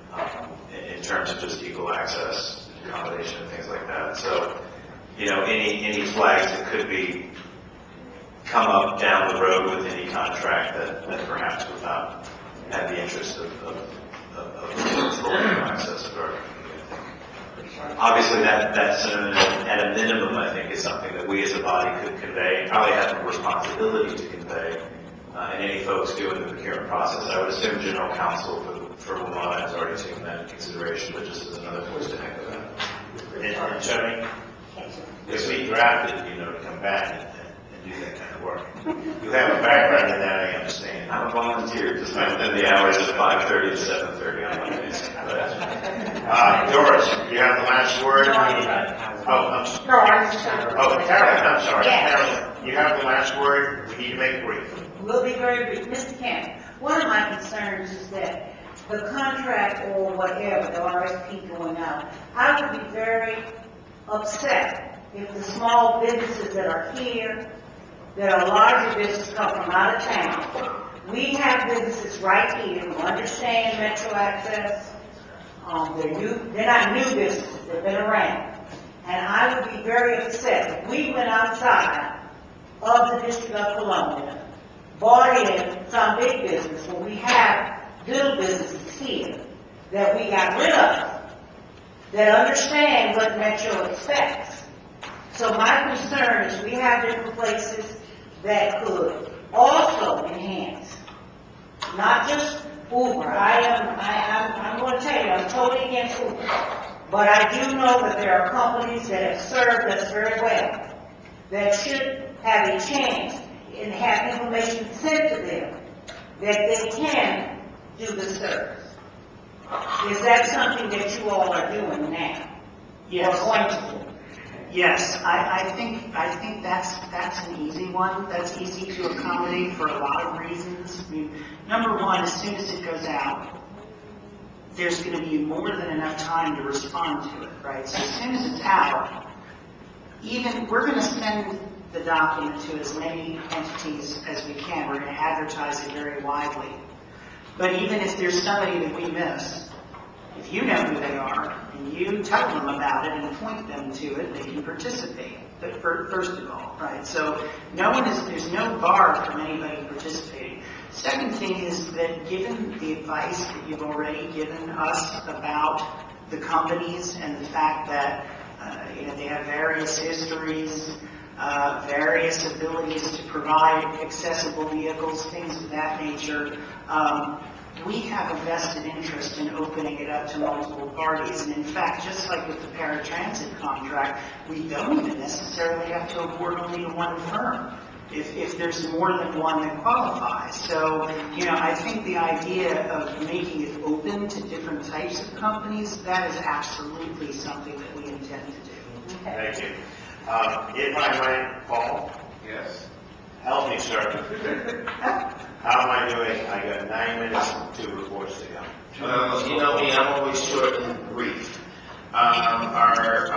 in terms of just equal access, accommodation, and things like that. So, any flags that could be come up down the road with any contract that perhaps would not have the interest of full access of our community. Obviously, that sentiment at a minimum, I think, is something that we as a body could convey, probably have a responsibility to convey, and any folks doing the procurement process. I would assume General Counsel for WMATA has already taken that into consideration, but just as another voice to echo that. And Tony, if we drafted, to come back and do that kind of work. You have a background in that, I understand. I'm a volunteer, just within the hours of 5:30 to 7:30 on Mondays. Doris, you have the last word? Carolyn, I'm sorry. Yes. Carolyn, you have the last word. We need to make it brief. We'll be very brief. Mr. Kent, one of my concerns is that the contract or whatever, the RFP going out, I would be very upset if the small businesses that are here, that are larger businesses come from out of town. We have businesses right here who understand Metro Access. They're not new businesses, they've been around. And I would be very upset if we went outside of the District of Columbia, bought in some big business when we have little businesses here that we got rid of, that understand what Metro expects. So my concern is we have different places that could also enhance, not just Uber. I'm going to tell you, I'm totally against Uber. But I do know that there are companies that have served us very well, that should have a chance and have information sent to them that they can do the service. Is that something that you all are doing now? Yes. Or going to do? Yes, I think that's an easy one. That's easy to accommodate for a lot of reasons. I mean, number one, as soon as it goes out, there's going to be more than enough time to respond to it, right? So as soon as it's out, we're going to send the document to as many entities as we can. We're going to advertise it very widely. But even if there's somebody that we miss, if you know who they are and you tell them about it and point them to it, they can participate. But first of all, right? So there's no bar from anybody participating. Second thing is that given the advice that you've already given us about the companies and the fact that they have various histories, various abilities to provide accessible vehicles, things of that nature, we have a vested interest in opening it up to multiple parties. And in fact, just like with the paratransit contract, we don't even necessarily have to award only to one firm if there's more than one that qualifies. So, I think the idea of making it open to different types of companies, that is absolutely something that we intend to do. Thank you. If I might, Paul? Yes. Help me, sir. How am I doing? I got 9 minutes and 2 reports to go. Well, you know me, I'm always short and brief. Our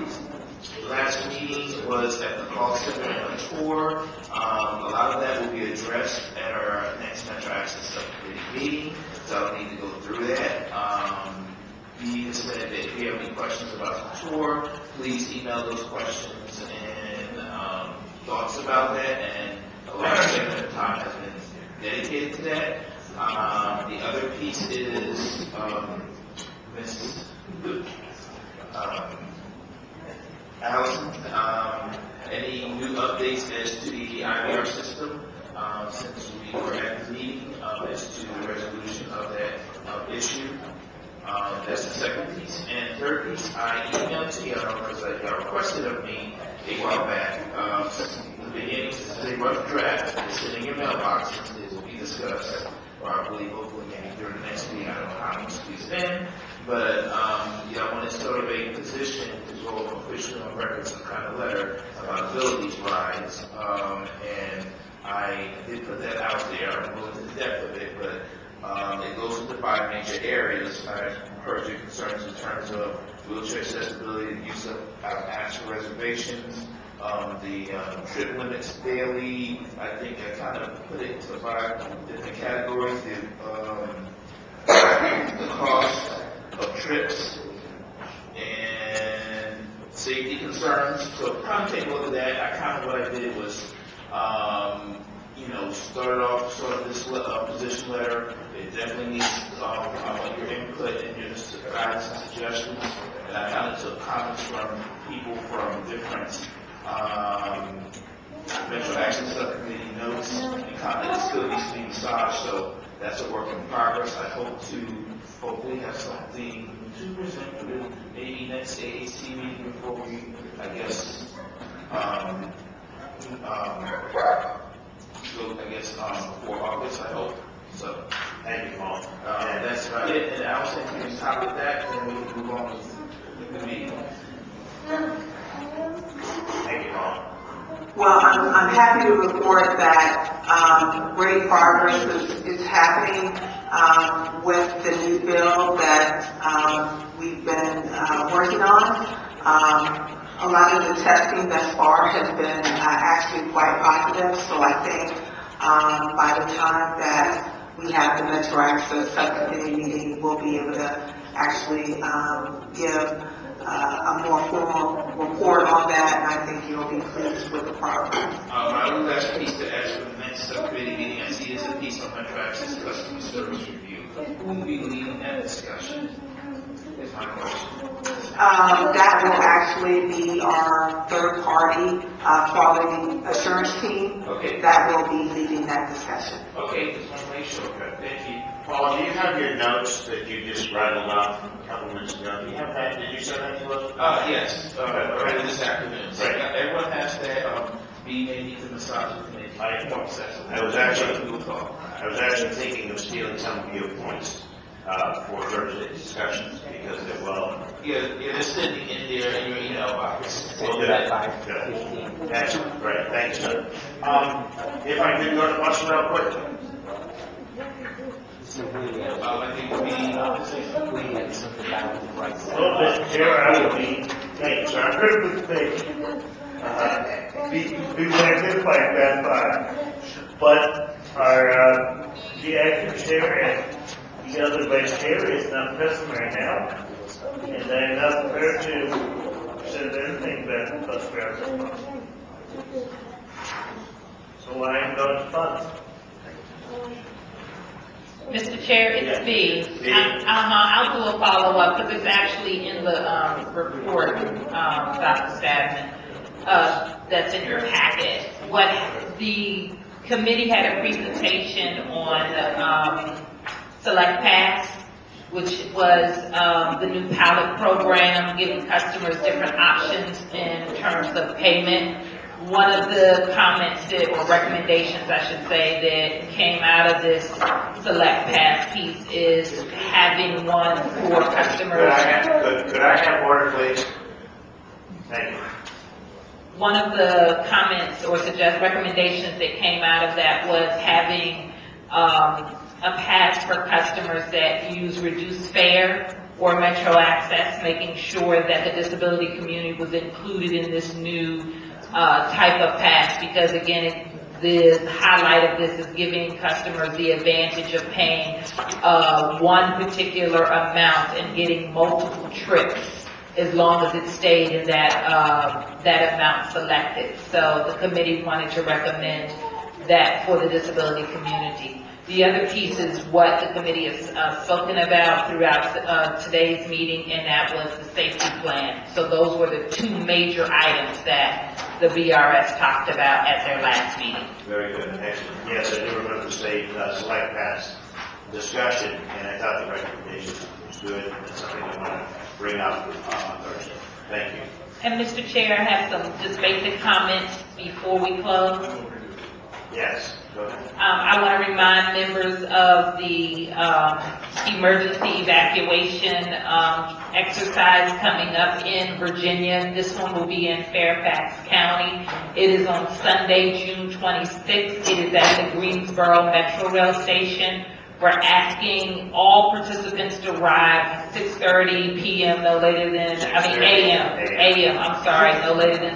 last meeting was at the call center and a tour. A lot of that will be addressed at our next Metro Access Subcommittee meeting, so I'll need to go through that. He has said that if you have any questions about the tour, please email those questions and thoughts about that, and a large segment of time has been dedicated to that. The other piece is Ms. Allison, any new updates as to the IVR system since we were at the meeting as to the resolution of that issue? That's the second piece. And third piece, I emailed to y'all because y'all requested of me a while back. Since the beginning, this is a rough draft. It's in your mailbox. It will be discussed, or I believe hopefully maybe during the next meeting. I don't know how I'm going to squeeze it in. But y'all wanted sort of a position to go officially on record, some kind of letter about abilities rides. And I did put that out there. I won't go into the depth of it, but it goes into 5 major areas. I heard your concerns in terms of wheelchair accessibility, the use of actual reservations, the trip limits daily. I think I kind of put it into 5 different categories. The cost of trips and safety concerns. So kind of take a look at that. What I did was started off sort of this position letter. It definitely needs your input and your guidance and suggestions. And I kind of took comments from people from different Metro Access Subcommittee notes, and kind of still needs to be massaged. So that's a work in progress. I hope to hopefully have something to present maybe next AAC meeting before we, I guess, before August, I hope. So, thank you, Paul. That's about it. And I was thinking on top of that, then we can move on with the meeting. Thank you, Paul. Well, I'm happy to report that great progress is happening with the new bill that we've been working on. A lot of the testing thus far has been actually quite positive, so I think by the time that we have the Metro Access Subcommittee meeting, we'll be able to actually give a more formal report on that, and I think you'll be pleased with the progress. My last piece to ask for the next subcommittee meeting, I see is a piece on Metro Access Customer Service Review. Who will be leading that discussion? is my question. That will actually be our third-party quality assurance team. Okay. That will be leading that discussion. Okay, just want to make sure. Thank you. Paul, do you have your notes that you just rattled off a couple minutes ago? Do you have that? Did you send that to us? Yes, earlier this afternoon. So Right. everyone has that, B may need to massage it to make it more accessible. I was actually thinking of stealing some of your points for Thursday's discussions because they're well. Yeah, they're sitting in there in your email box. We'll do that. Good. Excellent. Great. Thanks, sir. If I could go to bus real quick. I think we had something about the rights. Well, Mr. Chair, I would be, thank you, sir, I'm going to say, we went identified that far, but our, the acting chair and the other vice chair is not present right now, and I'm not prepared to send anything back to bus route. So I'm going to fund. Mr. Chair, it's B. I'll do a follow-up because it's actually in the report, Dr. Stadman, that's in your packet. What the committee had a presentation on Select Pass, which was the new pilot program, giving customers different options in terms of payment. One of the comments or recommendations, I should say, that came out of this Select Pass piece is having one for customers. Could I have order, please? Thank you. One of the comments or recommendations that came out of that was having a pass for customers that use reduced fare or Metro Access, making sure that the disability community was included in this new type of pass, because again, the highlight of this is giving customers the advantage of paying one particular amount and getting multiple trips as long as it stayed in that amount selected. So the committee wanted to recommend that for the disability community. The other piece is what the committee has spoken about throughout today's meeting, and that was the safety plan. So those were the two major items that the BRS talked about at their last meeting. Very good. Excellent. Yes, I do remember the state Select Pass discussion, and I thought the recommendation was good. It's something I want to bring up on Thursday. Thank you. And Mr. Chair, I have some just basic comments before we close. Yes, go ahead. I want to remind members of the emergency evacuation exercise coming up in Virginia. This one will be in Fairfax County. It is on Sunday, June 26th. It is at the Greensboro Metro Rail Station. We're asking all participants to arrive at 6:30 p.m. no later than, a.m., I'm sorry, no later than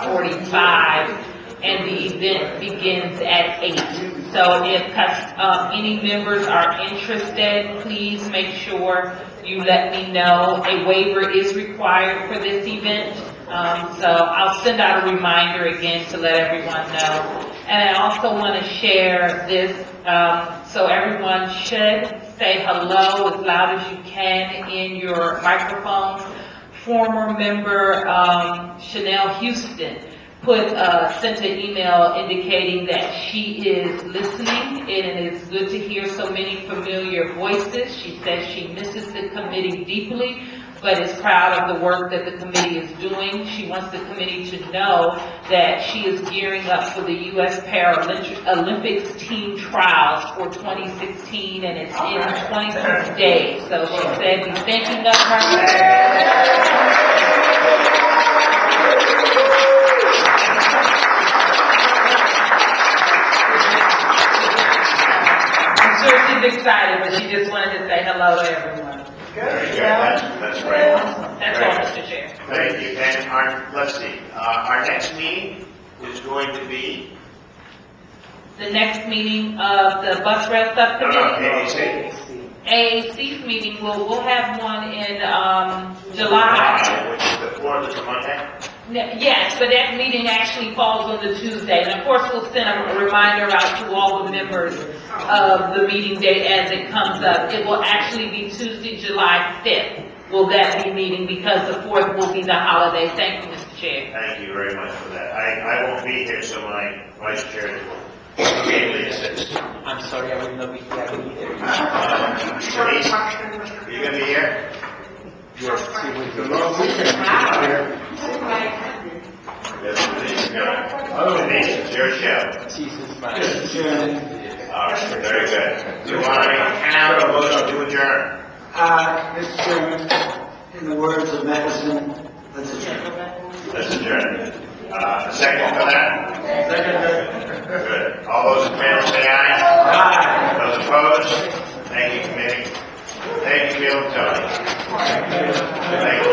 6:45. And the event begins at 8. So if any members are interested, please make sure you let me know. A waiver is required for this event. So I'll send out a reminder again to let everyone know. And I also want to share this, so everyone should say hello as loud as you can in your microphones. Former member Chanel Houston sent an email indicating that she is listening, and it is good to hear so many familiar voices. She says she misses the committee deeply, but is proud of the work that the committee is doing. She wants the committee to know that she is gearing up for the U.S. Paralympics team trials for 2016, and it's in 26 days. So she said he's thinking of her. I'm sure she's excited, but she just wanted to say hello to everyone. Very good. That's great. That's all, Mr. Chair. Thank you. And let's see. Our next meeting is going to be the next meeting of the bus rail subcommittee. AAC's meeting, we'll have one in July. Which is the 4th of the Monday? Yes, but that meeting actually falls on the Tuesday. And of course, we'll send a reminder out to all the members of the meeting date as it comes up. It will actually be Tuesday, July 5th. will that be meeting, because the 4th will be the holiday. Thank you, Mr. Chair. Thank you very much for that. I won't be here, so my vice chair will immediately assist. I'm sorry, I will not be here either. Denise, are you gonna be here? Yes, she will be. The long weekend. Denise, it's your show. Jesus, man. All right, very good. Do I have a motion to adjourn? Mr. Chairman, in the words of Madison, let's adjourn. Let's adjourn. A second for that? Second. Good. All those in favor say aye. Aye. Those opposed? Thank you, committee. Thank you, Bill and Tony. Thank you.